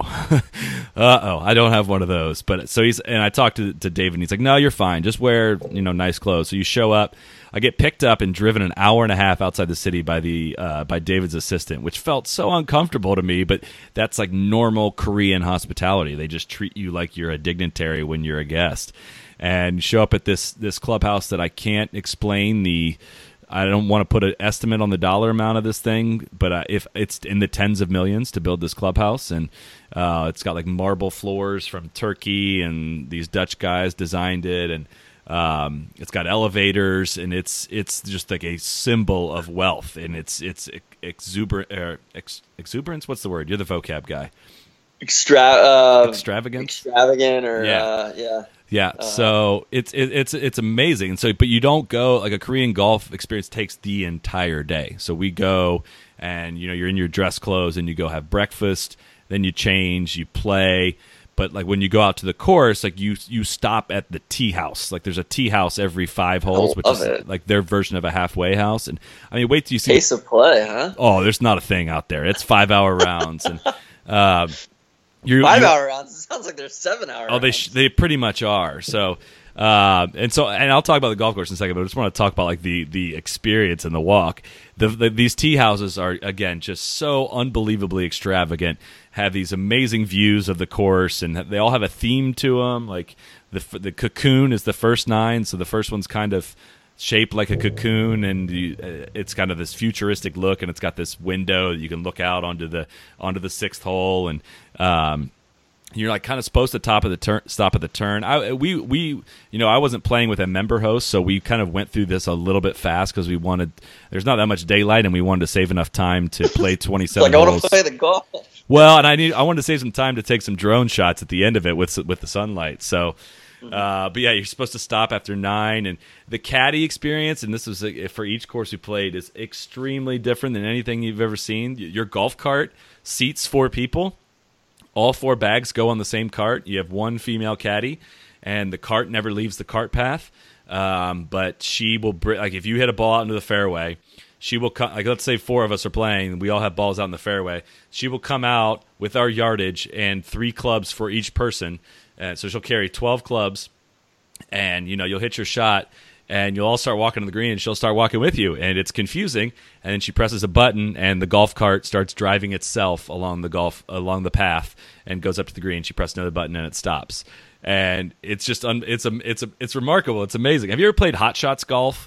A: uh-oh, I don't have one of those. But so he's and I talked to, to David, and he's like, no, you're fine. Just wear, you know, nice clothes. So you show up. I get picked up and driven an hour and a half outside the city by the uh, by David's assistant, which felt so uncomfortable to me. But that's like normal Korean hospitality. They just treat you like you're a dignitary when you're a guest. And show up at this this clubhouse that I can't explain the I don't want to put an estimate on the dollar amount of this thing, but uh, if it's in the tens of millions to build this clubhouse, and uh, it's got like marble floors from Turkey, and these Dutch guys designed it, and um, it's got elevators, and it's it's just like a symbol of wealth, and it's it's exuberant, uh, ex, exuberance. What's the word? You're the vocab guy.
E: Extra uh,
A: extravagant,
E: extravagant, or
A: yeah,
E: uh, yeah.
A: Yeah,
E: uh,
A: so it's it, it's it's amazing. And so, but you don't go like a Korean golf experience takes the entire day. So we go, and you know you're in your dress clothes, and you go have breakfast, then you change, you play. But like when you go out to the course, like you you stop at the tea house. Like there's a tea house every five holes, which is
E: it.
A: like their version of a halfway house. And I mean, wait till you see
E: pace of play, huh?
A: Oh, there's not a thing out there. It's five hour rounds, and um, You're,
E: Five
A: you're,
E: hour rounds. It sounds like there's seven hour.
A: Oh, they sh- they pretty much are. So, uh, and so, and I'll talk about the golf course in a second, but I just want to talk about like the the experience and the walk. The, the these tea houses are again just so unbelievably extravagant. Have these amazing views of the course, and they all have a theme to them. Like the the cocoon is the first nine, so the first one's kind of shaped like a cocoon, and you, uh, it's kind of this futuristic look, and it's got this window that you can look out onto the onto the sixth hole, and um, you're like kind of supposed to top of the turn, stop at the turn. I we we you know I wasn't playing with a member host, so we kind of went through this a little bit fast because we wanted. There's not that much daylight, and we wanted to save enough time to play twenty-seven
E: like I
A: holes.
E: want to play the golf.
A: Well, and I need I wanted to save some time to take some drone shots at the end of it with with the sunlight. So. Uh, but yeah, you're supposed to stop after nine, and the caddy experience, and this was uh, for each course we played, is extremely different than anything you've ever seen. Your golf cart seats four people. All four bags go on the same cart. You have one female caddy, and the cart never leaves the cart path. Um, but she will br- like if you hit a ball out into the fairway, she will come. Like let's say four of us are playing, we all have balls out in the fairway. She will come out with our yardage and three clubs for each person. Uh, so she'll carry twelve clubs, and you know you'll hit your shot, and you'll all start walking to the green, and she'll start walking with you, and it's confusing. And then she presses a button, and the golf cart starts driving itself along the golf along the path, and goes up to the green. She presses another button, and it stops. And it's just un- it's a it's a it's remarkable. It's amazing. Have you ever played Hot Shots golf?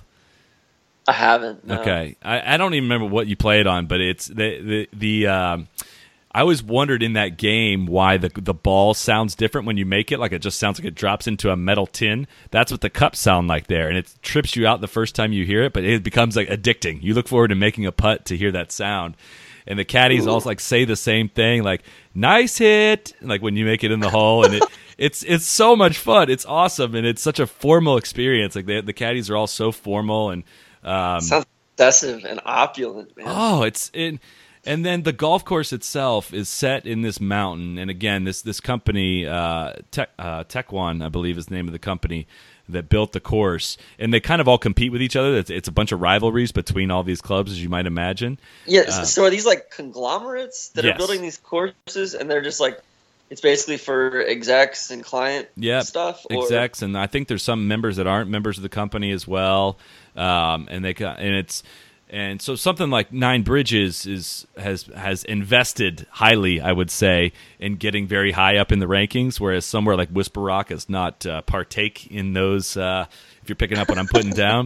E: I haven't. No.
A: Okay, I, I don't even remember what you played on, but it's the the the. Um, I always wondered in that game why the the ball sounds different when you make it. Like it just sounds like it drops into a metal tin. That's what the cups sound like there, and it trips you out the first time you hear it. But it becomes like addicting. You look forward to making a putt to hear that sound. And the caddies also like say the same thing, like "nice hit," like when you make it in the hole, and it it's it's so much fun. It's awesome, and it's such a formal experience. Like they, the caddies are all so formal, and um,
E: sounds excessive and opulent, man.
A: Oh, it's it. And then the golf course itself is set in this mountain. And again, this this company, uh, Tech, uh, Tekwon, I believe is the name of the company that built the course. And they kind of all compete with each other. It's, it's a bunch of rivalries between all these clubs, as you might imagine.
E: Yeah,
A: Uh,
E: so are these like conglomerates that
A: yes.
E: are building these courses, and they're just like, it's basically for execs and client
A: Yep,
E: stuff? Or?
A: Execs, and I think there's some members that aren't members of the company as well. Um, and they ca- and it's... And so something like Nine Bridges is has has invested highly, I would say, in getting very high up in the rankings, whereas somewhere like Whisper Rock has not uh, partake in those, uh, if you're picking up what I'm putting down.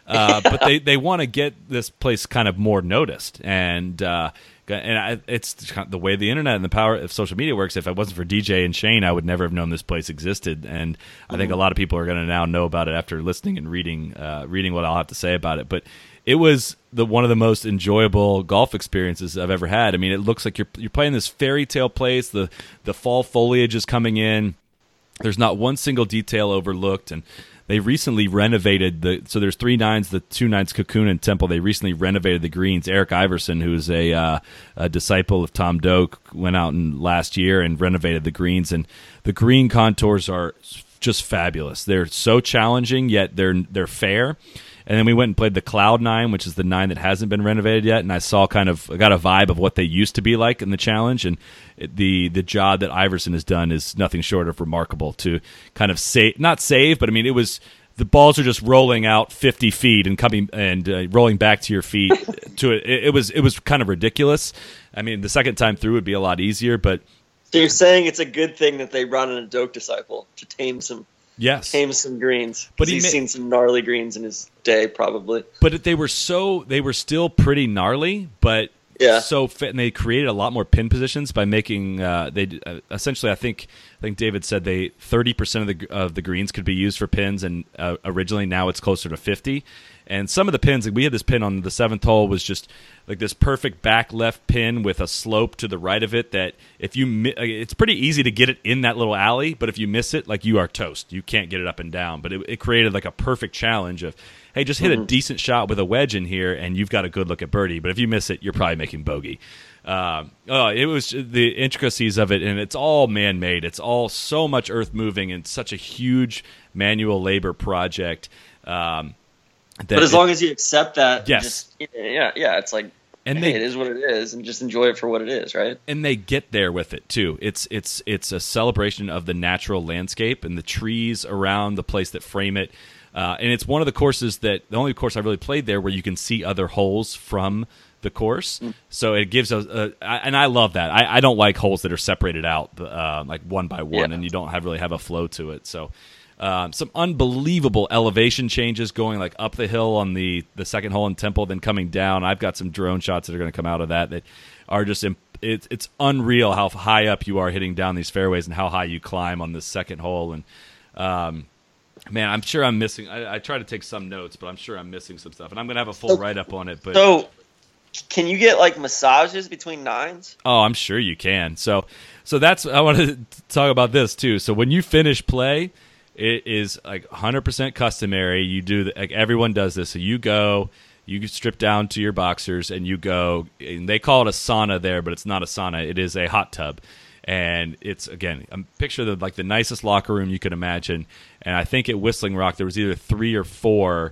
A: uh, but they, they want to get this place kind of more noticed. And uh, and I, it's kind of the way the internet and the power of social media works. If it wasn't for D J and Shane, I would never have known this place existed. And I think a lot of people are going to now know about it after listening and reading uh, reading what I'll have to say about it. But it was the one of the most enjoyable golf experiences I've ever had. I mean, it looks like you're you're playing this fairy tale place. The the fall foliage is coming in. There's not one single detail overlooked, and they recently renovated the. So there's three nines, the two nines, Cocoon and Temple. They recently renovated the greens. Eric Iverson, who's a, uh, a disciple of Tom Doak, went out in last year and renovated the greens, and the green contours are just fabulous. They're so challenging, yet they're they're fair. And then we went and played the Cloud Nine, which is the nine that hasn't been renovated yet. And I saw kind of, I got a vibe of what they used to be like in the challenge. And it, the the job that Iverson has done is nothing short of remarkable to kind of save, not save, but I mean, it was, the balls are just rolling out fifty feet and coming and uh, rolling back to your feet. to it. it, it was it was kind of ridiculous. I mean, the second time through would be a lot easier, but.
E: So you're saying it's a good thing that they brought in a Doak disciple to tame some.
A: Yes,
E: tame some greens.
A: But
E: he
A: he's
E: ma- seen some gnarly greens in his day, probably.
A: But they were so they were still pretty gnarly, but
E: yeah.
A: so fit, and they created a lot more pin positions by making. Uh, they uh, essentially, I think, I think David said they thirty percent of the of the greens could be used for pins, and uh, originally now it's closer to fifty. And some of the pins, like we had this pin on the seventh hole, was just like this perfect back left pin with a slope to the right of it that if you, mi- it's pretty easy to get it in that little alley, but if you miss it, like you are toast. You can't get it up and down. But it, it created like a perfect challenge of, hey, just hit mm-hmm. a decent shot with a wedge in here, and you've got a good look at birdie. But if you miss it, you're probably making bogey. Um, oh, it was the intricacies of it, and it's all man-made. It's all so much earth moving and such a huge manual labor project. Um,
E: but as it, long as you accept that,
A: yes,
E: just, yeah, yeah, it's like, and hey, they, it is what it is, and just enjoy it for what it is, right?
A: And they get there with it too. It's it's it's a celebration of the natural landscape and the trees around the place that frame it. Uh, and it's one of the courses that the only course I really played there where you can see other holes from the course. Mm. So it gives us, a, and I love that. I, I don't like holes that are separated out uh, like one by one, yeah. and you don't have really have a flow to it. So. Um, some unbelievable elevation changes going like up the hill on the, the second hole in Temple, then coming down. I've got some drone shots that are going to come out of that that are just imp- it's it's unreal how high up you are hitting down these fairways and how high you climb on this second hole. And um, man, I'm sure I'm missing. I, I try to take some notes, but I'm sure I'm missing some stuff, and I'm going to have a full so, write up on it. But
E: so, can you get like massages between nines?
A: Oh, I'm sure you can. So so that's I want to talk about this too. So when you finish play. It is like one hundred percent customary. You do the, like everyone does this. So you go, you strip down to your boxers, and you go. And they call it a sauna there, but it's not a sauna. It is a hot tub, and it's again, a picture of like the nicest locker room you could imagine. And I think at Whistling Rock there was either three or four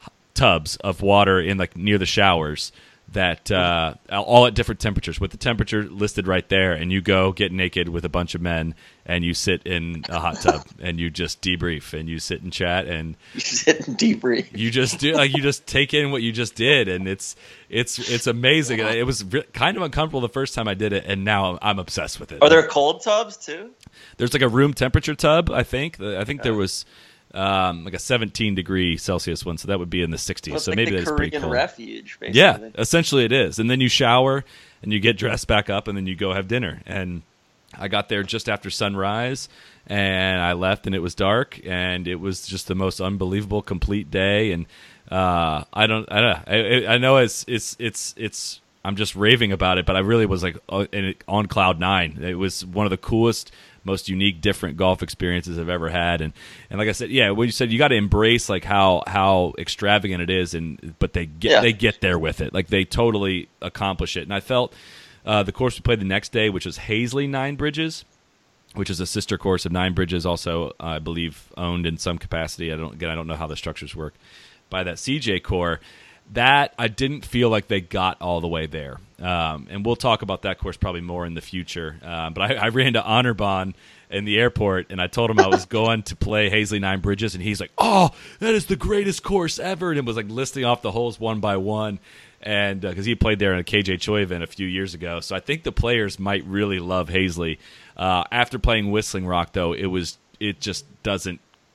A: tubs of water in like near the showers that uh, all at different temperatures with the temperature listed right there, and you go get naked with a bunch of men and you sit in a hot tub and you just debrief and you sit and chat and
E: you sit and debrief.
A: You just do like you just take in what you just did, and it's it's it's amazing. It was re- kind of uncomfortable the first time I did it, and now I'm obsessed with it.
E: Are there cold tubs too?
A: There's like a room temperature tub. I think I think there was. Um, like a seventeen degree Celsius one, so that would be in the sixties.
E: Well,
A: so
E: like
A: maybe
E: the
A: that's
E: Korean
A: pretty cool.
E: Refuge, basically.
A: Yeah, essentially it is. And then you shower and you get dressed back up, and then you go have dinner. And I got there just after sunrise, and I left, and it was dark, and it was just the most unbelievable, complete day. And uh, I don't, I don't, I, I know it's, it's, it's, it's. I'm just raving about it, but I really was like on cloud nine. It was one of the coolest, most unique, different golf experiences I've ever had. And and like I said, yeah, when you said you got to embrace like how how extravagant it is, and but they get
E: yeah.
A: they get there with it, like they totally accomplish it. And I felt uh, the course we played the next day, which was Hazley Nine Bridges, which is a sister course of Nine Bridges, also uh, I believe owned in some capacity. I don't again I don't know how the structures work by that C J Core. That I didn't feel like they got all the way there. Um, and we'll talk about that course probably more in the future. Um, but I, I ran to Honorbahn in the airport, and I told him I was going to play Hazley Nine Bridges, and he's like, oh, that is the greatest course ever. And it was like listing off the holes one by one. And because uh, he played there in a K J Choi event a few years ago. So I think the players might really love Hazley. Uh, after playing Whistling Rock, though, it was it just doesn't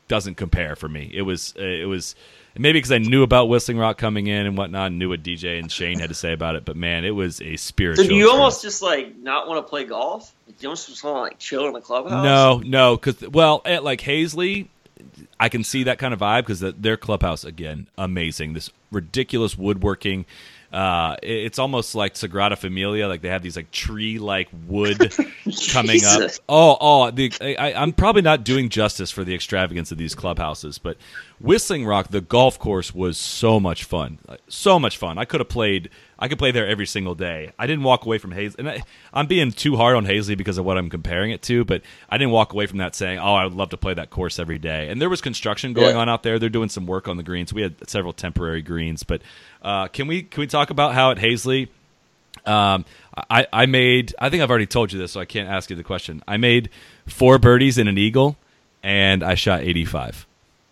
A: doesn't compare for me. It was it was maybe because I knew about Whistling Rock coming in and whatnot, and knew what D J and Shane had to say about it. But man, it was a spiritual.
E: So do you
A: experience.
E: almost just like not want to play golf? You almost just want to like chill in the clubhouse?
A: No, no, because well, at like Hazley, I can see that kind of vibe because the, their clubhouse again, amazing. This ridiculous woodworking. Uh, it, it's almost like Sagrada Familia. Like they have these like tree-like wood coming up.
E: Jesus.
A: Oh, oh, the, I, I'm probably not doing justice for the extravagance of these clubhouses, but Whistling Rock, the golf course was so much fun, Like, so much fun. I could have played. I could play there every single day. I didn't walk away from Hazley, and I, I'm being too hard on Hazley because of what I'm comparing it to, but I didn't walk away from that saying, "Oh, I would love to play that course every day." And there was construction going
E: Yeah.
A: on out there. They're doing some work on the greens. We had several temporary greens, but uh, can we can we talk about how at Hazley? Um, I, I made. I think I've already told you this, so I can't ask you the question. I made four birdies and an eagle, and I shot eighty-five.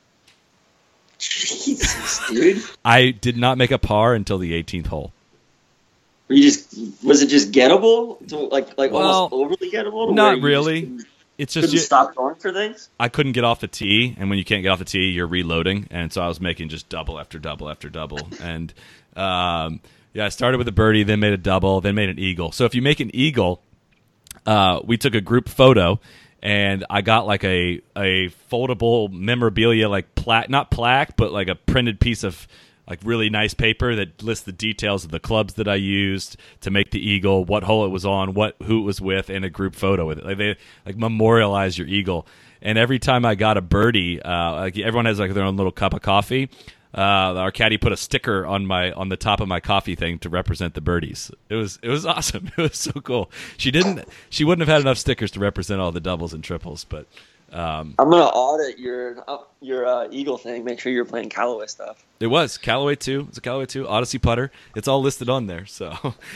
E: Jesus, dude.
A: I did not make a par until the eighteenth hole.
E: Were you just was it just gettable? So, like like
A: Well,
E: almost overly gettable? to
A: not
E: where you
A: really.
E: just couldn't-
A: It's
E: Couldn't
A: just
E: stop going for things.
A: I couldn't get off the tee, and when you can't get off the tee, you're reloading, and so I was making just double after double after double, and um, yeah, I started with a birdie, then made a double, then made an eagle. So if you make an eagle, uh, we took a group photo, and I got like a a foldable memorabilia, like plaque, not plaque, but like a printed piece of like really nice paper that lists the details of the clubs that I used to make the eagle, what hole it was on, what who it was with, and a group photo with it. Like they like memorialize your eagle. And every time I got a birdie, uh, like everyone has like their own little cup of coffee. Uh, our caddy put a sticker on my on the top of my coffee thing to represent the birdies. It was it was awesome. It was so cool. She didn't she wouldn't have had enough stickers to represent all the doubles and triples, but. Um,
E: I'm gonna audit your uh, your uh, Eagle thing. Make sure you're playing Callaway stuff.
A: It was Callaway two. It's a Callaway two Odyssey putter. It's all listed on there. So,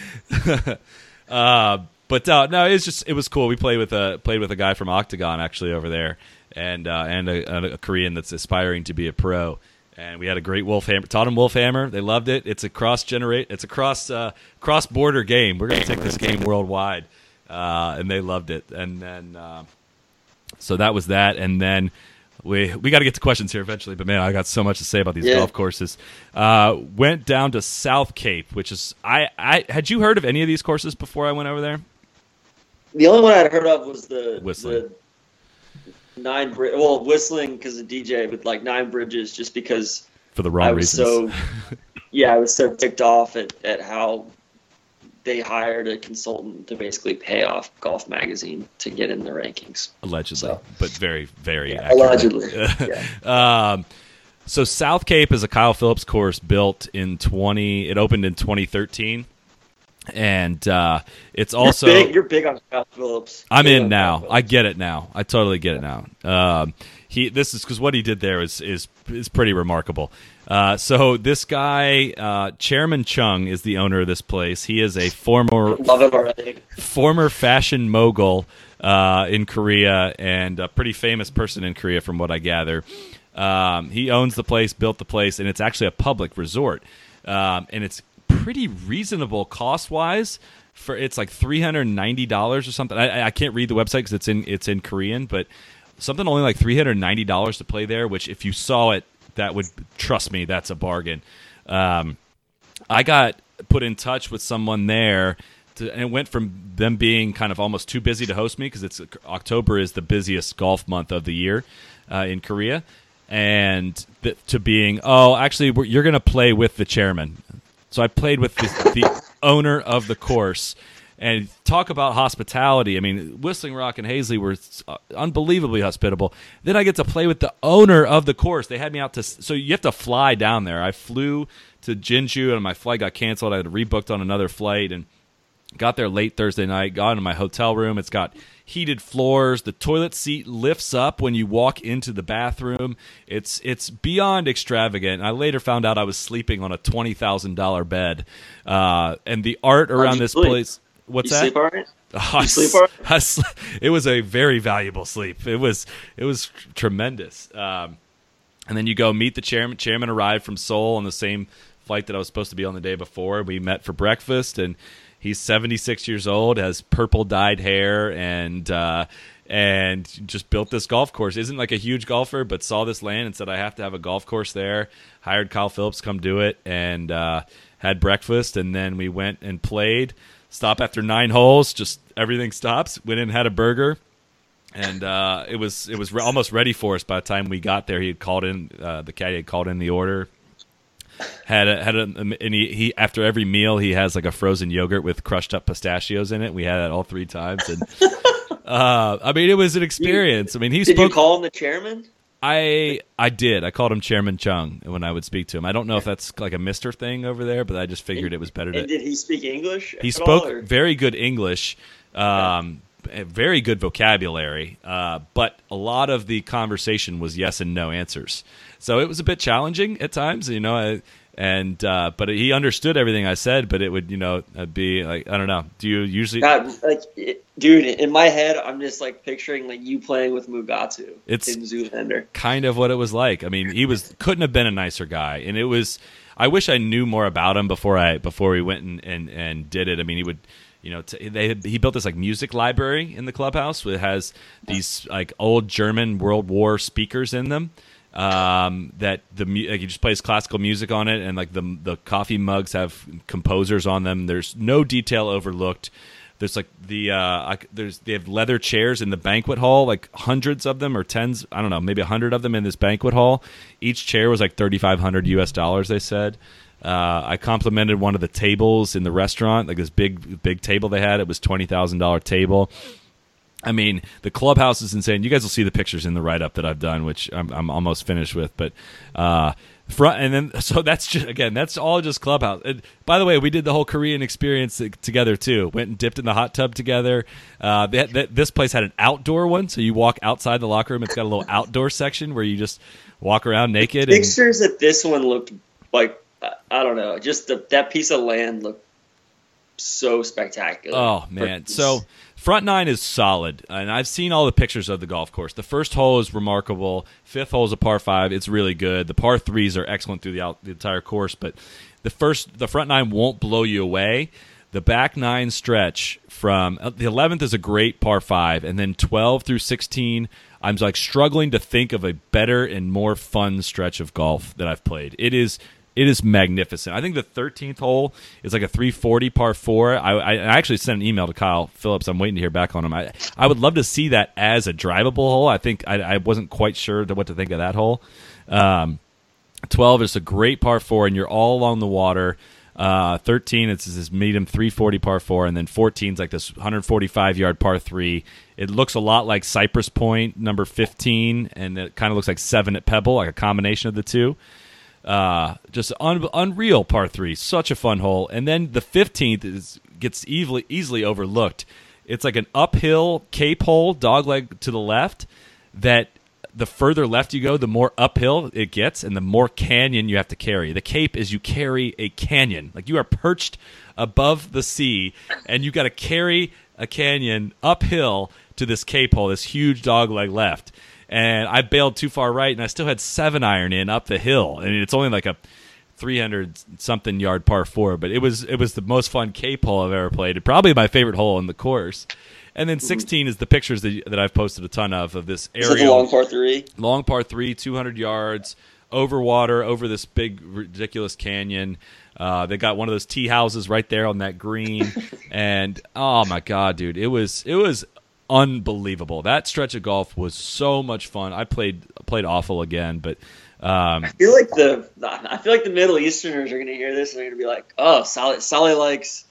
A: uh, but uh, no, it's just it was cool. We played with a played with a guy from Octagon actually over there, and uh, and a, a Korean that's aspiring to be a pro. And we had a great Wolfhammer. Taught him Wolfhammer. They loved it. It's a cross generate. It's a cross uh, cross border game. We're gonna take this game worldwide, uh, and they loved it. And then. Uh, So that was that, and then we we got to get to questions here eventually. But man, I got so much to say about these
E: Yeah.
A: golf courses. Uh, went down to South Cape, which is I, I had you heard of any of these courses before I went over there?
E: The only one I'd heard of was the
A: Whistling.
E: the nine bri- well whistling because of D J with like nine bridges just because
A: For the wrong
E: I was
A: reasons.
E: so yeah I was so ticked off at, at how they hired a consultant to basically pay off Golf Magazine to get in the rankings.
A: Allegedly,
E: So.
A: but very very
E: Yeah,
A: accurate.
E: allegedly. Yeah.
A: um, so South Cape is a Kyle Phillips course built in twenty. It opened in twenty thirteen, and uh, it's also
E: you're big, you're big on Kyle Phillips.
A: I'm
E: Big
A: in
E: on
A: now.
E: Kyle
A: I
E: Phillips.
A: get it now. I totally get it now. Um, he this is because what he did there is is is pretty remarkable. Uh, so this guy, uh, Chairman Chung, is the owner of this place. He is a former
E: Love it already.
A: former fashion mogul uh, in Korea and a pretty famous person in Korea, from what I gather. Um, he owns the place, built the place, and it's actually a public resort. Um, and it's pretty reasonable cost wise. For it's like three hundred ninety dollars or something. I, I can't read the website because it's in it's in Korean, but something only like three hundred ninety dollars to play there. Which, if you saw it, that would trust me, that's a bargain. Um, I got put in touch with someone there, to, and it went from them being kind of almost too busy to host me because it's October is the busiest golf month of the year uh, in Korea, and th- to being oh actually we're, you're going to play with the chairman. So I played with the, the owner of the course. And talk about hospitality. I mean, Whistling Rock and Hazley were unbelievably hospitable. Then I get to play with the owner of the course. They had me out to – so you have to fly down there. I flew to Jinju, and my flight got canceled. I had rebooked on another flight and got there late Thursday night, got into my hotel room. It's got heated floors. The toilet seat lifts up when you walk into the bathroom. It's it's beyond extravagant. I later found out I was sleeping on a twenty thousand dollars bed. Uh, and the art around
E: you
A: this
E: sleep?
A: place – What's
E: you
A: that?
E: sleep all right?
A: Oh, I
E: You sleep
A: s-
E: all right?
A: I sl- it was a very valuable sleep. It was it was tremendous. Um, and then you go meet the chairman. Chairman arrived from Seoul on the same flight that I was supposed to be on the day before. We met for breakfast, and he's seventy-six years old, has purple dyed hair, and uh, and just built this golf course. Isn't like a huge golfer, but saw this land and said, I have to have a golf course there. Hired Kyle Phillips to come do it, and uh, had breakfast, and then we went and played. Stop after nine holes, just everything stops. Went in and had a burger, and uh, it was it was re- almost ready for us by the time we got there. He had called in, uh, the caddy had called in the order. Had a, had a, and he, he after every meal he has like a frozen yogurt with crushed up pistachios in it. We had that all three times, and uh, I mean it was an experience. I mean he
E: did
A: spoke.
E: you call him the chairman?
A: I I did. I called him Chairman Chung when I would speak to him. I don't know if that's like a Mister thing over there, but I just figured it was better to.
E: And did he speak English?
A: He
E: at
A: spoke
E: all, or?
A: very good English, um, very good vocabulary, uh, but a lot of the conversation was yes and no answers. So it was a bit challenging at times, you know. I, and uh, but he understood everything I said, but it would, you know, be like I don't know. Do you usually?
E: God, like, it, dude, in my head, I'm just like picturing like you playing with Mugatu
A: It's
E: in Zoolander.
A: Kind of what it was like. I mean, he was couldn't have been a nicer guy, and it was. I wish I knew more about him before I before we went and, and, and did it. I mean, he would. You know, t- they he built this like music library in the clubhouse. It has these like old German World War speakers in them. Um, that the like he just plays classical music on it, and like the the coffee mugs have composers on them. There's no detail overlooked. There's like the uh, I, there's they have leather chairs in the banquet hall, like hundreds of them or tens. I don't know, maybe a hundred of them in this banquet hall. Each chair was like thirty-five hundred U S dollars. They said. Uh, I complimented one of the tables in the restaurant, like this big, big table they had. It was twenty thousand dollar table. I mean, the clubhouse is insane. You guys will see the pictures in the write-up that I've done, which I'm, I'm almost finished with. But uh, front and then, so that's just again, that's all just clubhouse. And by the way, we did the whole Korean experience together too. Went and dipped in the hot tub together. Uh, they had, they, this place had an outdoor one, so you walk outside the locker room. It's got a little outdoor section where you just walk around naked.
E: The pictures and, that this one looked like. I don't know. Just the, that piece of land looked so spectacular.
A: Oh, man. So front nine is solid, and I've seen all the pictures of the golf course. The first hole is remarkable. Fifth hole is a par five. It's really good. The par threes are excellent through the, out, the entire course, but the first, the front nine won't blow you away. The back nine stretch from the eleventh is a great par five, and then twelve through sixteen, I'm like struggling to think of a better and more fun stretch of golf that I've played. It is It is magnificent. I think the thirteenth hole is like a three forty par four. I, I actually sent an email to Kyle Phillips. I'm waiting to hear back on him. I, I would love to see that as a drivable hole. I think I, I wasn't quite sure what to think of that hole. Um, twelve is a great par four, and you're all along the water. Uh, thirteen, it's this medium three forty par four, and then fourteen is like this one forty-five yard par three. It looks a lot like Cypress Point, number fifteen, and it kind of looks like seven at Pebble, like a combination of the two. Uh, just un- unreal par three, such a fun hole. And then the fifteenth is gets easily easily overlooked. It's like an uphill cape hole, dogleg to the left. That the further left you go, the more uphill it gets, and the more canyon you have to carry. The cape is you carry a canyon, like you are perched above the sea, and you got to carry a canyon uphill to this cape hole, this huge dogleg left. And I bailed too far right, and I still had seven iron in up the hill. I mean, it's only like a three hundred something yard par four, but it was it was the most fun cape hole I've ever played. Probably my favorite hole in the course. And then sixteen is the pictures that, that I've posted a ton of of this area.
E: Is it the long par three?
A: Long par three, two hundred yards, over water, over this big ridiculous canyon. Uh, they got one of those tea houses right there on that green, and oh my god, dude, it was it was. unbelievable. That stretch of golf was so much fun. I played played awful again, but um,
E: I feel like the I feel like the Middle Easterners are going to hear this and they're going to be like, "Oh, Sally, Sally likes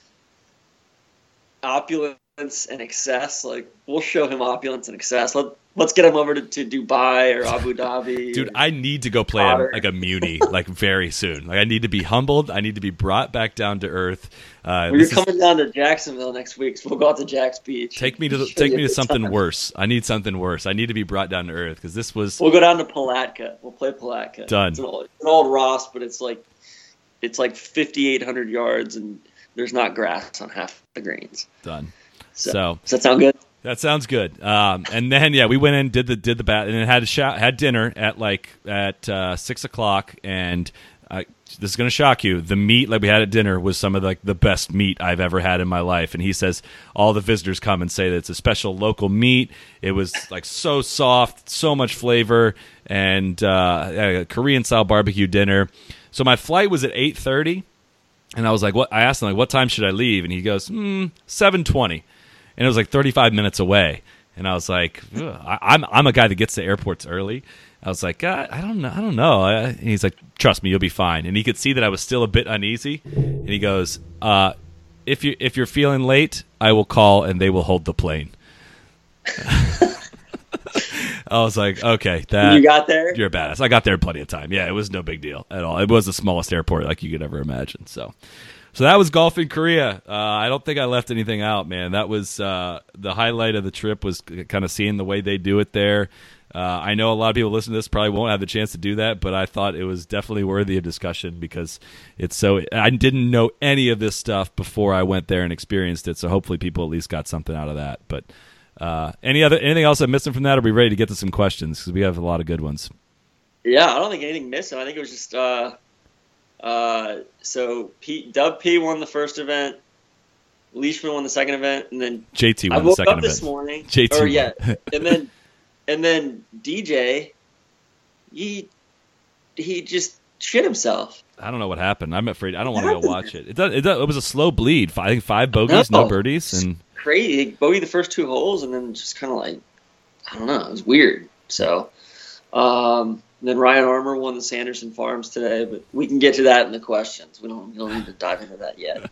E: opulence and excess. Like, we'll show him opulence and excess. Let, let's get him over to, to Dubai or Abu Dhabi."
A: Dude, I need to go play a, like a muni like very soon. Like, I need to be humbled. I need to be brought back down to earth. Uh,
E: well, you're coming is, down to Jacksonville next week, so we'll go out to Jack's Beach.
A: Take me to the, take me to something time. worse. I need something worse. I need to be brought down to earth because this was.
E: We'll go down to Palatka. We'll play Palatka.
A: Done.
E: It's an old, it's an old Ross, but it's like it's like fifty-eight hundred yards, and there's not grass on half the greens.
A: Done.
E: So,
A: so
E: does that sound good?
A: That sounds good. Um, and then yeah, we went in, did the did the bat, and then had a shot, had dinner at like at uh, six o'clock, and I, this is going to shock you. The meat like we had at dinner was some of like the best meat I've ever had in my life. And he says all the visitors come and say that it's a special local meat. It was like so soft, so much flavor, and uh, a Korean style barbecue dinner. So my flight was at eight thirty, and I was like, "What?" I asked him like, "What time should I leave?" And he goes, mm, seven twenty, and it was like thirty-five minutes away. And I was like, I, "I'm I'm a guy that gets to airports early." I was like, God, I don't know. I don't know. And he's like, trust me, you'll be fine. And he could see that I was still a bit uneasy. And he goes, uh, if you if you're feeling late, I will call and they will hold the plane. I was like, okay, that
E: You got there?
A: You're a badass. I got there in plenty of time. Yeah, it was no big deal at all. It was the smallest airport like you could ever imagine. So, so that was golf in Korea. Uh, I don't think I left anything out, man. That was uh, the highlight of the trip was kind of seeing the way they do it there. Uh, I know a lot of people listening to this probably won't have the chance to do that, but I thought it was definitely worthy of discussion because it's so. I didn't know any of this stuff before I went there and experienced it, so hopefully people at least got something out of that. But uh, any other anything else I'm missing from that? Are we ready to get to some questions because we have a lot of good ones?
E: Yeah, I don't think anything missing. I think it was just uh, uh, so P, Dub P won the first event, Leishman won the second event, and then
A: J T won
E: I woke
A: the second
E: up
A: event.
E: this morning.
A: J T
E: or
A: won.
E: yeah, and then. And then D J, he he just shit himself.
A: I don't know what happened. I'm afraid I don't want to go watch it. It, does, it, does, it was a slow bleed. I think five bogeys, no, no birdies, and
E: crazy. He bogeyed the first two holes, and then just kind of like I don't know. It was weird. So, um, then Ryan Armour won the Sanderson Farms today, but we can get to that in the questions. We don't we don't need to dive into that yet.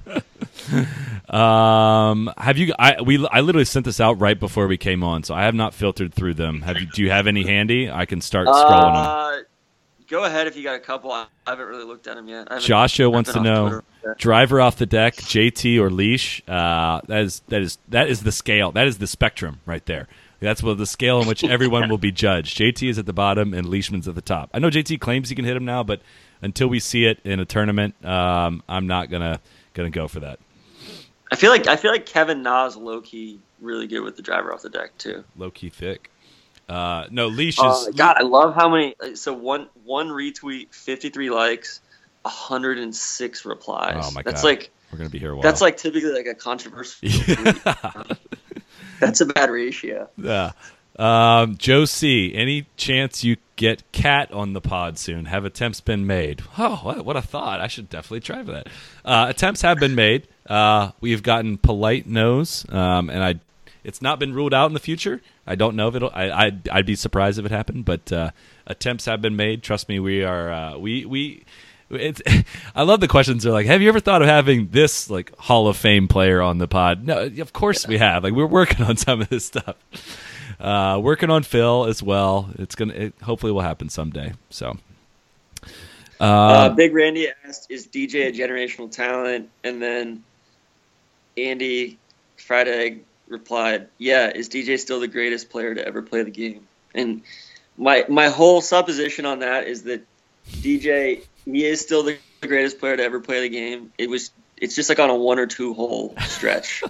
A: um, have you? I we I literally sent this out right before we came on, so I have not filtered through them. Have you? Do you have any handy? I can start scrolling
E: uh,
A: them.
E: Go ahead if you got a couple. I haven't really looked at them yet.
A: Joshua wants to know driver off the deck, J T or Leash. Uh, that is that is that is the scale. That is the spectrum right there. That's what the scale in which everyone will be judged. J T is at the bottom and Leishman's at the top. I know J T claims he can hit him now, but until we see it in a tournament, um, I'm not gonna gonna go for that.
E: I feel like I feel like Kevin Na's low key really good with the driver off the deck too.
A: Low key thick. Uh, no, Leash is.
E: Uh, God, I love how many. So one one retweet, fifty-three likes, one hundred six replies.
A: Oh my
E: that's
A: God.
E: like
A: we're gonna be here a while.
E: That's like typically like a controversial. That's a bad ratio.
A: Yeah. Um, Joe C. Any chance you get Cat on the pod soon? Have attempts been made? Oh, what, what a thought! I should definitely try for that. Uh, attempts have been made. Uh, we've gotten polite no's, um, and I. It's not been ruled out in the future. I don't know if it'll. I, I'd, I'd be surprised if it happened, but uh, attempts have been made. Trust me, we are. Uh, we we. It's, I love the questions. They're like, have you ever thought of having this like Hall of Fame player on the pod? No, of course we have. Like we're working on some of this stuff. Uh, working on Phil as well. It's gonna. It hopefully will happen someday. So. Uh,
E: uh, Big Randy asked, "Is D J a generational talent?" And then Andy Fried Egg replied, "Yeah, is D J still the greatest player to ever play the game?" And my my whole supposition on that is that D J, he is still the greatest player to ever play the game. It was it's just like on a one or two hole stretch.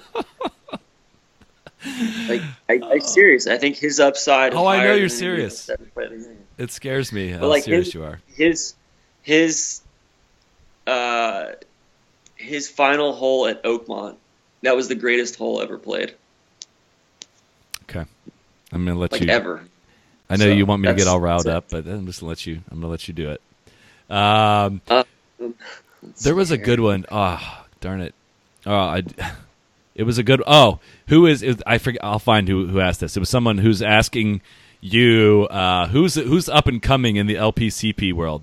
E: like I, I serious. I think his upside.
A: Oh,
E: is
A: I know
E: higher
A: you're
E: than
A: serious.
E: anyone that's ever played the game.
A: It scares me how
E: But like
A: serious
E: his,
A: you are.
E: His his uh his final hole at Oakmont, that was the greatest hole ever played.
A: Okay, I'm gonna let
E: like
A: you.
E: ever.
A: I know
E: So,
A: you want me to get all riled
E: that's
A: up, but I'm just gonna let you. I'm gonna let you do it. Um,
E: Uh,
A: there was a good one. Oh, darn it! Oh, I. It was a good. Oh, who is? It, I forget. I'll find who who asked this. It was someone who's asking you uh, who's who's up and coming in the L P C P world.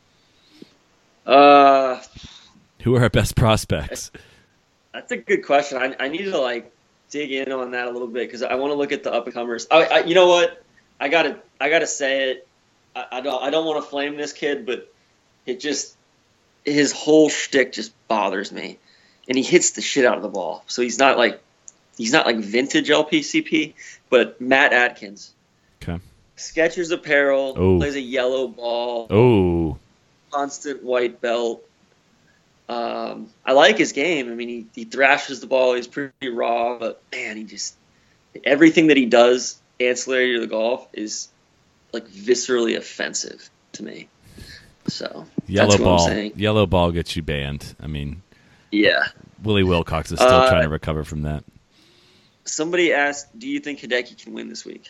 E: Uh,
A: Who are our best prospects?
E: that's a good question. I I need to like dig in on that a little bit because I want to look at the up and comers. I, I you know what? I gotta I gotta say it. I, I don't I don't want to flame this kid, but it just his whole shtick just bothers me, and he hits the shit out of the ball. So he's not like he's not like vintage L P C P, but Matt Atkins.
A: Okay.
E: Skechers apparel,
A: Oh.
E: plays a yellow ball,
A: Oh,
E: constant white belt. Um, I like his game. I mean, he, he thrashes the ball. He's pretty raw, but man, he just everything that he does ancillary to the golf is like viscerally offensive to me. So
A: Yellow
E: that's what
A: ball.
E: I'm saying.
A: Yellow ball gets you banned. I mean,
E: Yeah.
A: Willie Wilcox is still
E: Uh,
A: trying to recover from that.
E: Somebody asked, "Do you think Hideki can win this week?"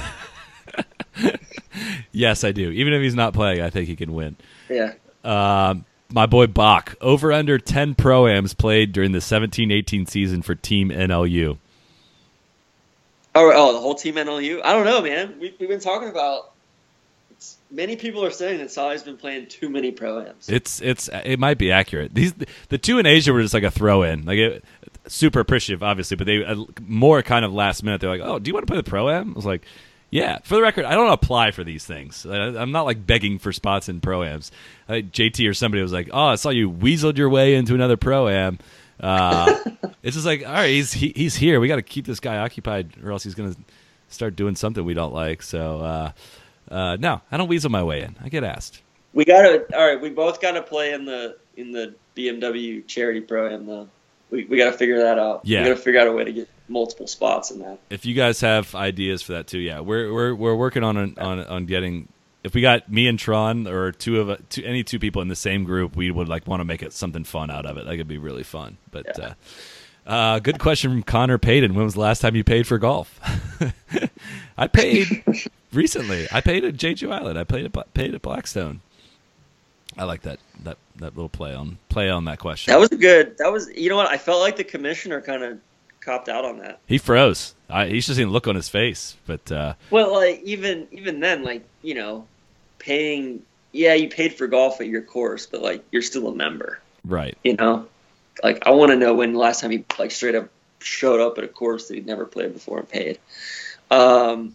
A: Yes, I do. Even if he's not playing, I think he can win.
E: Yeah.
A: Um, my boy Bach, over under ten pro-ams played during the seventeen eighteen season for Team N L U.
E: Oh, oh, the whole team N L U? I don't know, man. We, we've been talking about. It's, many people are saying that Sally's been playing too many pro-ams.
A: It's it's it might be accurate. These the two in Asia were just like a throw in, like it, super appreciative, obviously, but they uh, more kind of last minute. They're like, "Oh, do you want to play the pro-am?" I was like, "Yeah." For the record, I don't apply for these things. I, I'm not like begging for spots in pro-ams. Uh, J T or somebody was like, "Oh, I saw you weaseled your way into another pro-am." Uh, it's just like, all right, he's he, he's here. We got to keep this guy occupied, or else he's going to start doing something we don't like. So, uh, uh, no, I don't weasel my way in. I get asked.
E: We gotta. All right, we both gotta play in the in the B M W charity pro-am though. We we gotta figure that out.
A: Yeah.
E: We gotta figure out a way to get multiple spots in that.
A: If you guys have ideas for that too, yeah, we're we're we're working on an, on on getting. If we got me and Tron or two of two, any two people in the same group, we would like want to make it something fun out of it. That could be really fun. But
E: Yeah.
A: uh, uh, good question from Connor Payton. When was the last time you paid for golf? I paid recently. I paid at Jeju Island. I paid at paid at Blackstone. I like that that that little play on play on that question.
E: That was a good. That was. You know what? I felt like the commissioner kind of copped out on that.
A: He froze. I, he just didn't look on his face. But uh,
E: Well, like even even then, like you know, paying. Yeah, you paid for golf at your course, but like you're still a member.
A: right.
E: You know, like I want to know when the last time he like straight up showed up at a course that he'd never played before and paid. Um,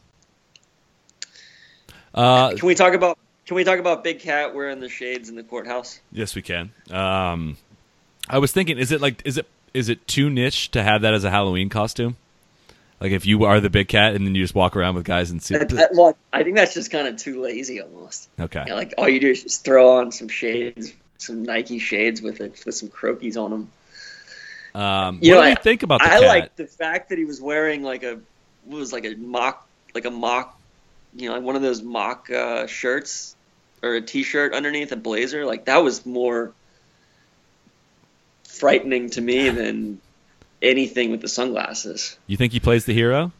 A: Uh,
E: can we talk about Can we talk about Big Cat wearing the shades in the courthouse?
A: Yes, we can. Um, I was thinking, is it like, is it is it too niche to have that as a Halloween costume? Like if you are the Big Cat and then you just walk around with guys in suits.
E: That- that- well, I think that's just kind of too lazy almost.
A: Okay.
E: You know, like all you do is just throw on some shades, some Nike shades with it, with some croquis on them.
A: Um,
E: You
A: what
E: know,
A: do
E: I-
A: you think about the
E: I
A: cat?
E: like the fact that he was wearing like a what was like a mock, like a mock, you know, like one of those mock uh, shirts or a t-shirt underneath a blazer. Like that was more frightening to me than anything with the sunglasses.
A: You think he plays the hero?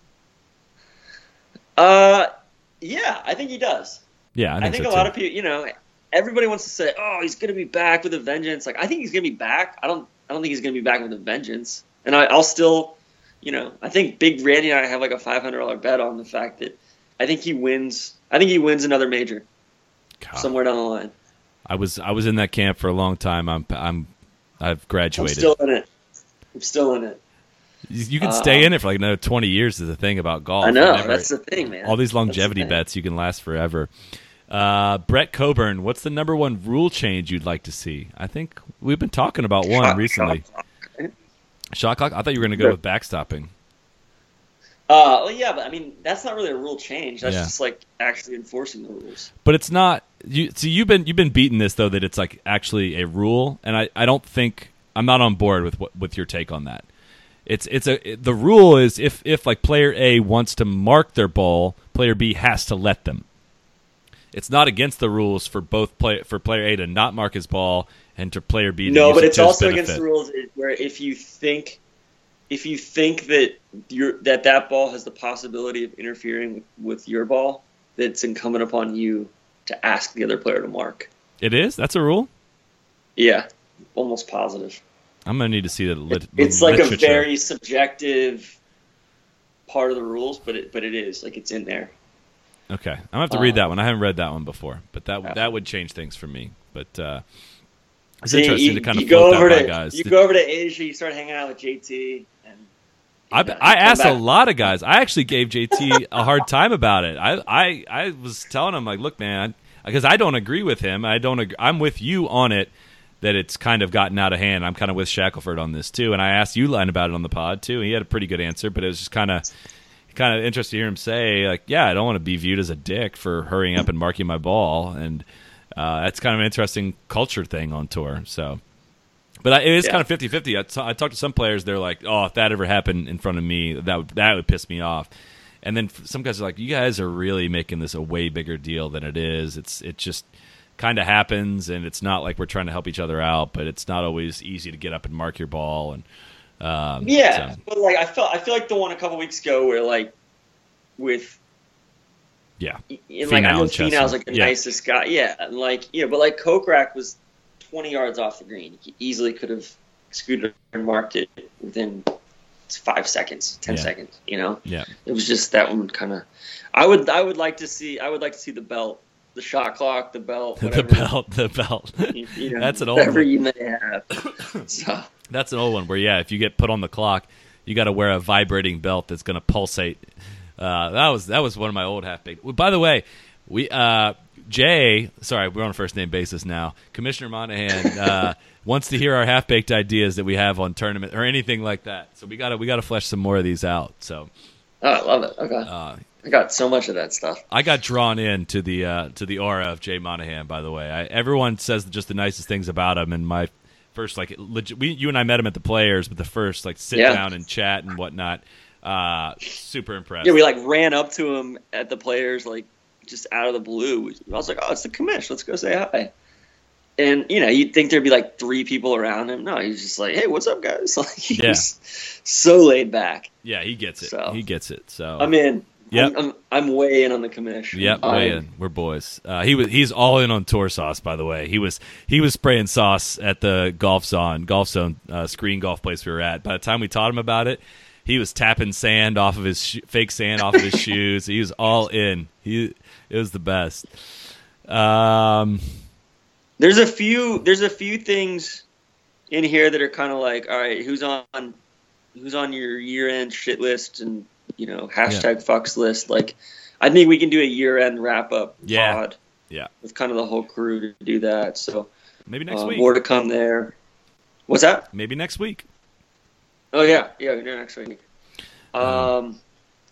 E: Uh, yeah, I think he does.
A: Yeah, I
E: I
A: think,
E: think
A: so
E: a lot
A: too.
E: of people, you know, everybody wants to say, "Oh, he's going to be back with a vengeance." Like, I think he's going to be back. I don't, I don't think he's going to be back with a vengeance. And I, I'll still, you know, I think Big Randy and I have like a five hundred dollar bet on the fact that I think he wins. I think he wins another major
A: God.
E: somewhere down the line.
A: I was I was in that camp for a long time. I'm I'm I've
E: I'm
A: graduated.
E: still in it. I'm still in it.
A: you you can stay
E: um,
A: in it for like another twenty years. Is the thing about golf.
E: I know.
A: You never-
E: That's the thing, man.
A: all these
E: That's the
A: longevity
E: thing.
A: bets, you can last forever. Uh, Brett Coburn, what's the number one rule change you'd like to see? I think we've been talking about one
E: Shot-
A: recently.
E: shot clock.
A: Shot clock. I thought you were going to go with backstopping.
E: Uh, well, yeah, but I mean, that's not really a rule change. That's
A: Yeah.
E: just like actually enforcing the rules.
A: But it's not. You see, you've been you've been beating this though that it's like actually a rule, and I, I don't think I'm not on board with what with your take on that. It's it's a the rule is if if like player A wants to mark their ball, player B has to let them. It's not against the rules for both play for player A to not mark his ball and to player B to
E: No,
A: use
E: but
A: it
E: it's
A: to his
E: also
A: benefit.
E: against the rules where if you think if you think that your that that ball has the possibility of interfering with, with your ball, that it's incumbent upon you to ask the other player to mark.
A: It is. That's a rule.
E: Yeah, almost positive.
A: I'm gonna need to see the lit-
E: It's like
A: literature.
E: a very subjective part of the rules, but it but it is like it's in there.
A: Okay, I'm gonna have to read
E: Um,
A: that one. I haven't read that one before, but that
E: Yeah.
A: that would change things for me. But uh, it's
E: See,
A: interesting
E: you,
A: to kind of
E: you go
A: float
E: over
A: that by
E: to
A: guys.
E: you
A: Did-
E: go over to Asia, you start hanging out with J T, and
A: I,
E: you know,
A: I
E: you come
A: asked a
E: back-
A: lot of guys. I actually gave J T a hard time about it. I, I, I was telling him like, look, man, because I don't agree with him. I don't. Agree, I'm with you on it that it's kind of gotten out of hand. I'm kind of with Shackelford on this too. And I asked Uline about it on the pod too. And he had a pretty good answer, but it was just kind of kind of interesting to hear him say like, yeah, I don't want to be viewed as a dick for hurrying up and marking my ball, and uh, that's kind of an interesting culture thing on tour. So. But I- it is
E: Yeah.
A: kind of fifty-fifty. I, t- I talked to some players. They're like, "Oh, if that ever happened in front of me, that would, that would piss me off." And then f- some guys are like, "You guys are really making this a way bigger deal than it is. It's it just kind of happens, and it's not like we're trying to help each other out, but it's not always easy to get up and mark your ball. And um,
E: yeah,
A: so.
E: but like I felt I feel like the one a couple weeks ago where like with
A: yeah,
E: and like I know
A: Finau's
E: Finau's like the
A: yeah.
E: nicest guy, yeah, and like you know, but like Kokrak was twenty yards off the green. He easily could have scooted and marked it within five seconds, ten
A: yeah.
E: seconds. You know,
A: yeah,
E: it was just that one kind of. I would I would like to see I would like to see the belt, the shot clock, the belt, whatever,
A: the belt, the belt.
E: You, you know,
A: That's an old
E: whatever
A: one.
E: you may have. So.
A: That's an old one where yeah, if you get put on the clock, you got to wear a vibrating belt that's going to pulsate. Uh, that was that was one of my old half baked. By the way, we uh, Jay, sorry, we're on a first name basis now. Commissioner Monahan uh, wants to hear our half baked ideas that we have on tournament or anything like that. So we got to we got to flesh some more of these out. So.
E: Oh, I love it. Okay.
A: Uh,
E: I got so much of that stuff.
A: I got drawn in to the uh, to the aura of Jay Monahan. By the way, I, everyone says just the nicest things about him. And my first, like, legit, we, you and I met him at the Players, but the first, like, sit
E: yeah.
A: down and chat and whatnot. Uh, super impressed.
E: Yeah, we like ran up to him at the Players, like just out of the blue. I was like, "Oh, it's the commish. Let's go say hi." And you know, you'd think there'd be like three people around him. No, he's just like, "Hey, what's up, guys?" Like he's
A: yeah.
E: so laid back.
A: Yeah, he gets it.
E: So,
A: he gets it. So
E: I'm in.
A: Yeah,
E: I'm, I'm, I'm way in on the commish.
A: Yep, way in. We're boys. Uh, he was he's all in on tour sauce. By the way, he was he was spraying sauce at the golf zone golf zone uh, screen golf place we were at. By the time we taught him about it, he was tapping sand off of his sh- fake sand off of his shoes. He was all in. He it was the best. Um,
E: there's a few there's a few things in here that are kind of like, all right, who's on who's on your year end shit list and. You know, hashtag yeah. fucks list. Like, I think we can do a year-end wrap-up
A: yeah.
E: pod
A: yeah.
E: with kind of the whole crew to do that. So
A: maybe next
E: uh,
A: week.
E: More to come there. What's that?
A: Maybe next week.
E: Oh, yeah. Yeah, we can do it next week. Um,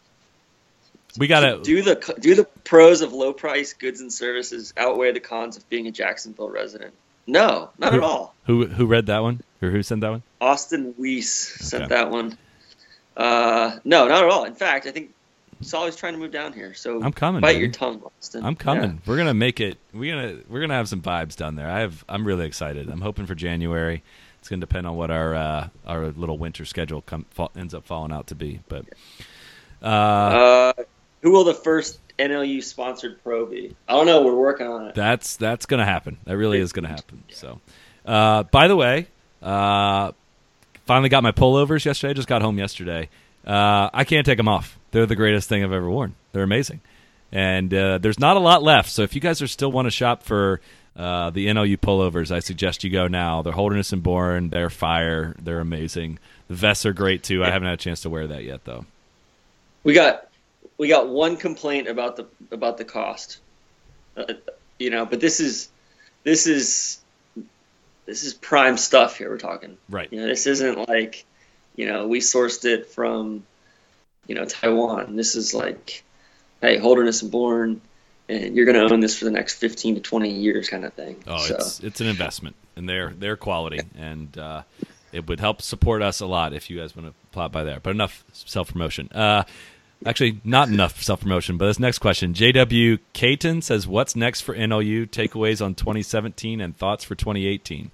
A: we got to...
E: Do the, do the pros of low-price goods and services outweigh the cons of being a Jacksonville resident? No, not
A: who,
E: at all.
A: Who who read that one? Or who sent that one?
E: Austin Weiss
A: okay.
E: sent that one. Uh, no, not at all. In fact, I think Solly's trying to move down here. So
A: I'm coming.
E: Bite
A: baby.
E: your tongue, Austin.
A: I'm coming.
E: Yeah.
A: We're gonna make it. We're gonna we're gonna have some vibes down there. I have. I'm really excited. I'm hoping for January. It's gonna depend on what our uh, our little winter schedule come, fall, ends up falling out to be. But uh,
E: uh, who will the first N L U sponsored pro be? I don't know. We're working on it.
A: That's that's gonna happen. That really is gonna happen. So, uh, by the way, uh, finally got my pullovers yesterday. I just got home yesterday. Uh, I can't take them off. They're the greatest thing I've ever worn. They're amazing. And uh, there's not a lot left. So if you guys are still want to shop for uh, the N L U pullovers, I suggest you go now. They're Holderness and Bourne. They're fire. They're amazing. The vests are great, too. I haven't had a chance to wear that yet, though.
E: We got we got one complaint about the about the cost. Uh, you know, but this is this is this is prime stuff here we're talking.
A: Right.
E: You know, this isn't like You know, we sourced it from, you know, Taiwan. This is like, hey, Holderness and Bourne, and you're going to own this for the next fifteen to twenty years kind of thing.
A: Oh,
E: so.
A: it's it's an investment in their, their quality, and uh, it would help support us a lot if you guys want to plot by there. But enough self-promotion. Uh, actually, not enough self-promotion, but this next question. J W Caton says, what's next for N L U? Takeaways on twenty seventeen and thoughts for twenty eighteen?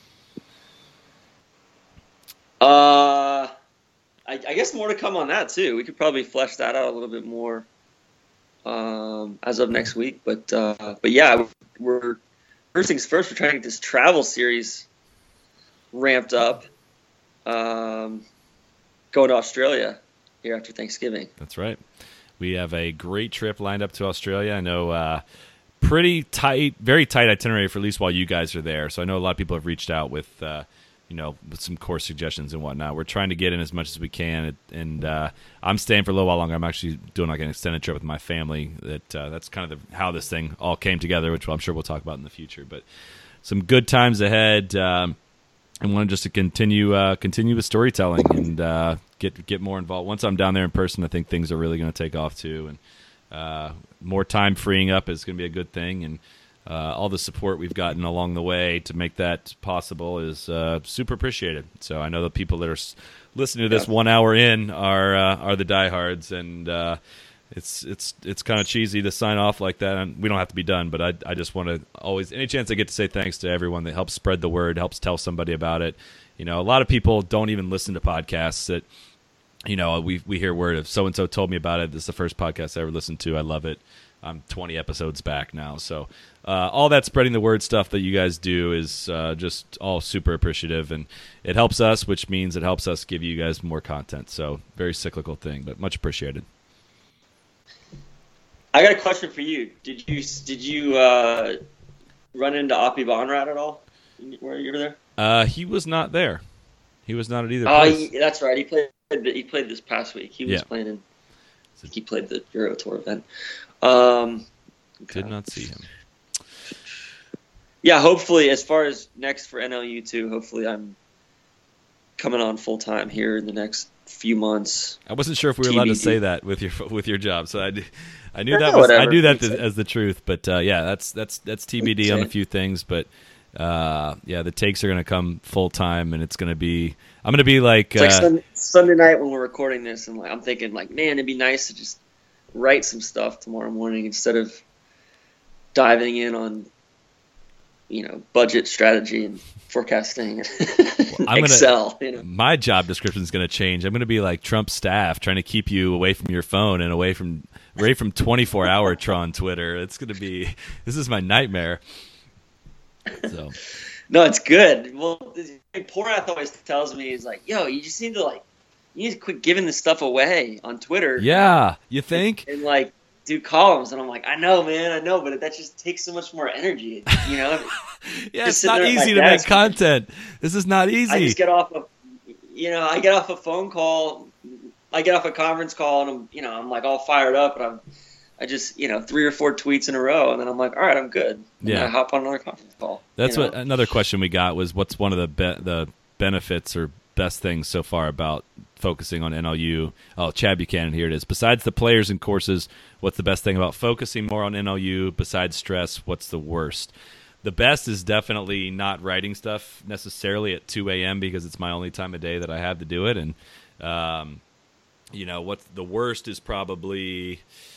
E: Uh, I, I guess more to come on that too. We could probably flesh that out a little bit more um, as of next week. But uh, but yeah, we're first things first. We're trying to get this travel series ramped up. Um, going to Australia here after Thanksgiving.
A: That's right. We have a great trip lined up to Australia. I know uh, pretty tight, very tight itinerary for at least while you guys are there. So I know a lot of people have reached out with. Uh, you know, with some course suggestions and whatnot. We're trying to get in as much as we can, and uh, I'm staying for a little while longer. I'm actually doing like an extended trip with my family. That uh, that's kind of the, how this thing all came together, which I'm sure we'll talk about in the future. But some good times ahead, um, and wanted just to continue uh, continue with storytelling and uh, get get more involved. Once I'm down there in person, I think things are really going to take off too, and uh, more time freeing up is going to be a good thing. And Uh, all the support we've gotten along the way to make that possible is uh, super appreciated. So I know the people that are s- listening to this
E: yeah.
A: one hour in are uh, are the diehards, and uh, it's it's it's kind of cheesy to sign off like that, and we don't have to be done. But I I just want to always, any chance I get to say thanks to everyone that helps spread the word, helps tell somebody about it. You know, a lot of people don't even listen to podcasts that, you know, we we hear word of so and so told me about it. This is the first podcast I ever listened to. I love it. I'm twenty episodes back now, so uh, all that spreading the word stuff that you guys do is uh, just all super appreciative, and it helps us, which means it helps us give you guys more content. So very cyclical thing, but much appreciated.
E: I got a question for you. Did you did you uh, run into Oppie Bonrat at all? Where you were there?
A: Uh, he was not there. He was not at either
E: Oh,
A: place.
E: he, that's right. He played. He played this past week. He was
A: Yeah.
E: playing in. He played the Euro Tour event. Um,
A: Did not see him.
E: Yeah, hopefully, as far as next for N L U too, hopefully I'm coming on full time here in the next few months.
A: I wasn't sure if we were allowed to
E: T B D.
A: say that with your with your job, so I, d- I knew
E: Yeah,
A: that was I
E: whatever.
A: knew that
E: Makes
A: th- as the truth. But uh, yeah, that's that's that's T B D on a few things. But uh, yeah, the takes are going to come full time, and it's going to be. I'm going to be like,
E: It's like
A: uh,
E: Sunday, Sunday night when we're recording this, and like I'm thinking, like, man, it'd be nice to just write some stuff tomorrow morning instead of diving in on, you know, budget strategy and forecasting and
A: I'm gonna-
E: Excel. You know,
A: my job description is going to change. I'm going to be like Trump's staff, trying to keep you away from your phone and away from away from twenty-four hour Tron Twitter. It's going to be. This is my nightmare. So.
E: no, it's good. Well, Porath always tells me, he's like, yo, you just need to like, you need to quit giving this stuff away on Twitter.
A: Yeah, you think?
E: And like do columns, and I'm like, I know, man, I know, but that just takes so much more energy, you know.
A: Yeah,
E: Just
A: it's
E: sit
A: not
E: there at my
A: easy to make
E: desk.
A: content. This is not
E: I
A: easy.
E: just get off a, you know, I get off a phone call, I get off a conference call, and I'm, you know, I'm like all fired up, and I'm, I just, you know, three or four tweets in a row, and then I'm like, all right, I'm good. And
A: Yeah.
E: I hop on another conference call.
A: That's
E: you
A: what
E: know?
A: another question we got was, what's one of the be- the benefits or best things so far about focusing on N L U? Oh, Chad Buchanan, here it is. Besides the players and courses, what's the best thing about focusing more on N L U? Besides stress, what's the worst? The best is definitely not writing stuff necessarily at two a.m. because it's my only time of day that I have to do it. And, um, you know, what's the worst is probably,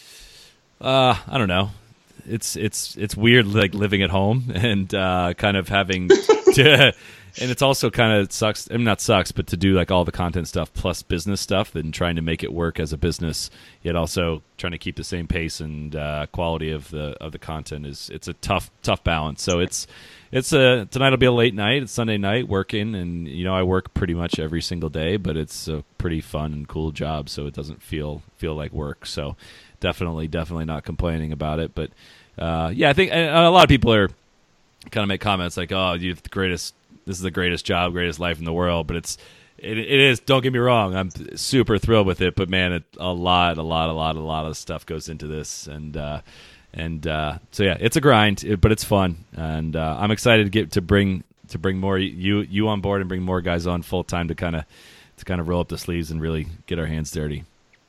A: uh, I don't know. It's it's it's weird, like living at home and uh, kind of having to, and it's also kind of sucks. I mean, not sucks, but to do like all the content stuff plus business stuff and trying to make it work as a business, yet also trying to keep the same pace and uh, quality of the of the content is it's a tough tough balance. So it's it's a tonight will be a late night. It's Sunday night working, and you know I work pretty much every single day, but it's a pretty fun and cool job, so it doesn't feel feel like work. So definitely definitely not complaining about it, but. Uh, yeah, I think and a lot of people are kind of make comments like, "Oh, you have the greatest. This is the greatest job, greatest life in the world." But it's it, it is. Don't get me wrong. I'm super thrilled with it. But man, it, a lot, a lot, a lot, a lot of stuff goes into this, and uh, and uh, so yeah, it's a grind, it, but it's fun, and uh, I'm excited to get to bring to bring more you you on board and bring more guys on full time to kind of to kind of roll up the sleeves and really get our hands dirty.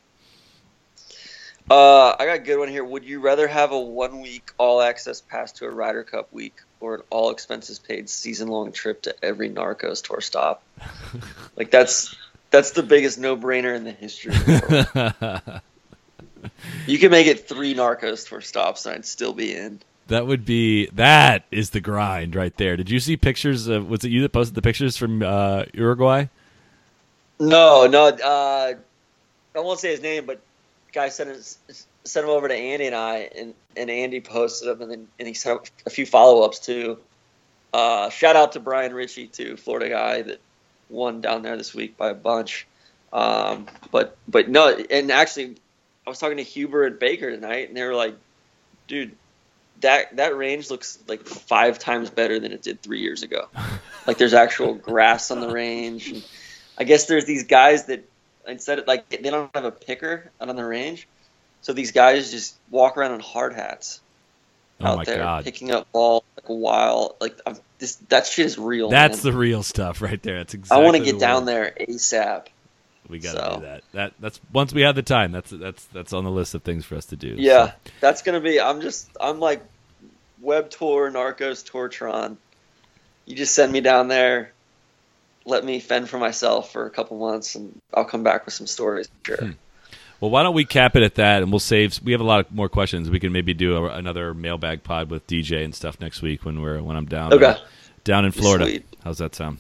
E: Uh, I got a good one here. Would you rather have a one-week all-access pass to a Ryder Cup week or an all-expenses-paid season-long trip to every Narcos tour stop? Like, that's that's the biggest no-brainer in the history of the world. You can make it three Narcos tour stops, and I'd still be in.
A: That would be that is the grind right there. Did you see pictures of? Was it you that posted the pictures from uh, Uruguay?
E: No, no. Uh, I won't say his name, but guy sent his, sent him over to Andy and I, and, and Andy posted them, and then and he sent up a few follow ups too. Uh, shout out to Brian Ritchie too, Florida guy that won down there this week by a bunch. Um, but but no, and actually, I was talking to Huber and Baker tonight, and they were like, "Dude, that that range looks like five times better than it did three years ago. Like there's actual grass on the range. And I guess there's these guys that." Instead of like they don't have a picker out on the range, so these guys just walk around in hard hats
A: Oh
E: out
A: my
E: there
A: God.
E: picking up balls like wild. Like I'm, this, that shit is real.
A: That's
E: man.
A: the real stuff right there. That's exactly.
E: I want to
A: the
E: get down
A: word.
E: there ASAP.
A: We got to
E: So.
A: do that. That that's once we have the time. That's that's that's on the list of things for us to do.
E: Yeah,
A: So,
E: that's gonna be. I'm just. I'm like Web Tour, Narcos, Tortron. You just send me down there. Let me fend for myself for a couple months, and I'll come back with some stories. Sure.
A: Hmm. Well, why don't we cap it at that, and we'll save. We have a lot of more questions. We can maybe do a, another mailbag pod with D J and stuff next week when we're when I'm down.
E: Okay.
A: Uh, down in Florida.
E: Sweet.
A: How's that sound?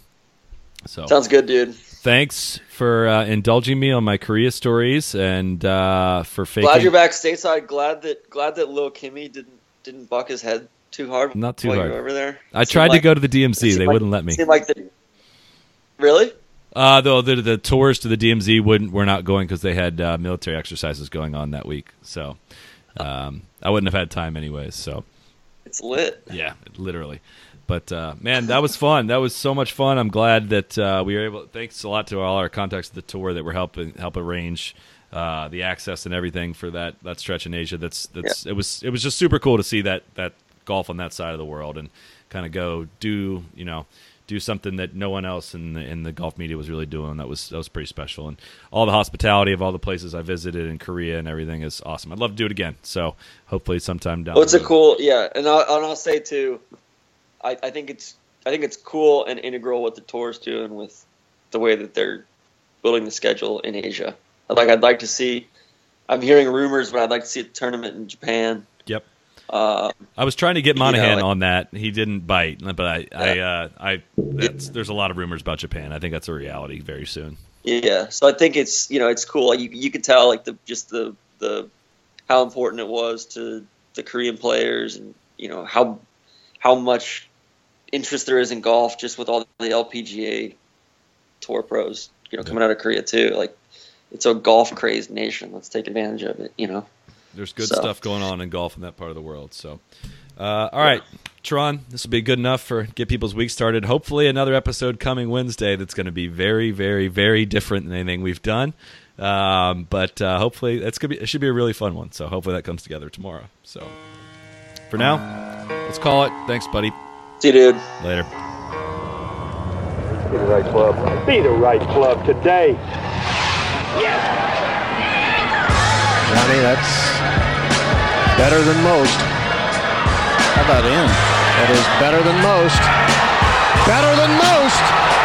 A: So
E: sounds good, dude.
A: Thanks for uh, indulging me on my Korea stories and uh, for faking.
E: Glad you're back stateside. Glad that glad that Lil Kimmy didn't didn't buck his head too hard.
A: Not too
E: while
A: hard.
E: You were over there.
A: I
E: It
A: tried
E: seemed
A: to
E: like-
A: go to the D M Z.
E: it seemed
A: They
E: like-
A: wouldn't let me.
E: it seemed like the, really?
A: Uh, though the, the tours to the D M Z wouldn't. We're not going because they had uh, military exercises going on that week. So um, I wouldn't have had time anyways. So
E: It's lit.
A: yeah, literally. But uh, man, that was fun. That was so much fun. I'm glad that uh, we were able. Thanks a lot to all our contacts at the tour that were helping help arrange uh, the access and everything for that, that stretch in Asia. That's that's
E: Yeah.
A: it was it was just super cool to see that that golf on that side of the world and kind of go do you know do something that no one else in the in the golf media was really doing. That was that was pretty special. And all the hospitality of all the places I visited in Korea and everything is awesome. I'd love to do it again. So hopefully sometime down.
E: Oh, it's
A: the
E: a
A: road.
E: cool, yeah, and I'll, and I'll say too, I, I think it's I think it's cool and integral what the tour's doing with the way that they're building the schedule in Asia. Like I'd like to see, I'm hearing rumors, but I'd like to see a tournament in Japan.
A: Yep.
E: Uh,
A: I was trying to get Monahan
E: You know, like-
A: on that. He didn't bite, but I, I,
E: Yeah.
A: uh, I. That's, there's a lot of rumors about Japan. I think that's a reality very soon.
E: yeah, so I think it's you know it's cool. You you could tell like the just the the how important it was to the Korean players and you know how how much interest there is in golf just with all the L P G A tour pros you know coming out of Korea too. Like it's a golf crazed nation. Let's take advantage of it. You know.
A: There's good
E: So.
A: stuff going on in golf in that part of the world. So, uh, all right, Tron, this will be good enough for get people's week started. Hopefully, another episode coming Wednesday that's going to be very, very, very different than anything we've done. Um, but uh, hopefully, it's gonna be it should be a really fun one. So hopefully that comes together tomorrow. So for now, let's call it. Thanks, buddy.
E: See you, dude.
A: Later.
B: Be the right club. Be the right club today.
C: Johnny, that's better than most.
D: How about in?
C: That is better than most. Better than most.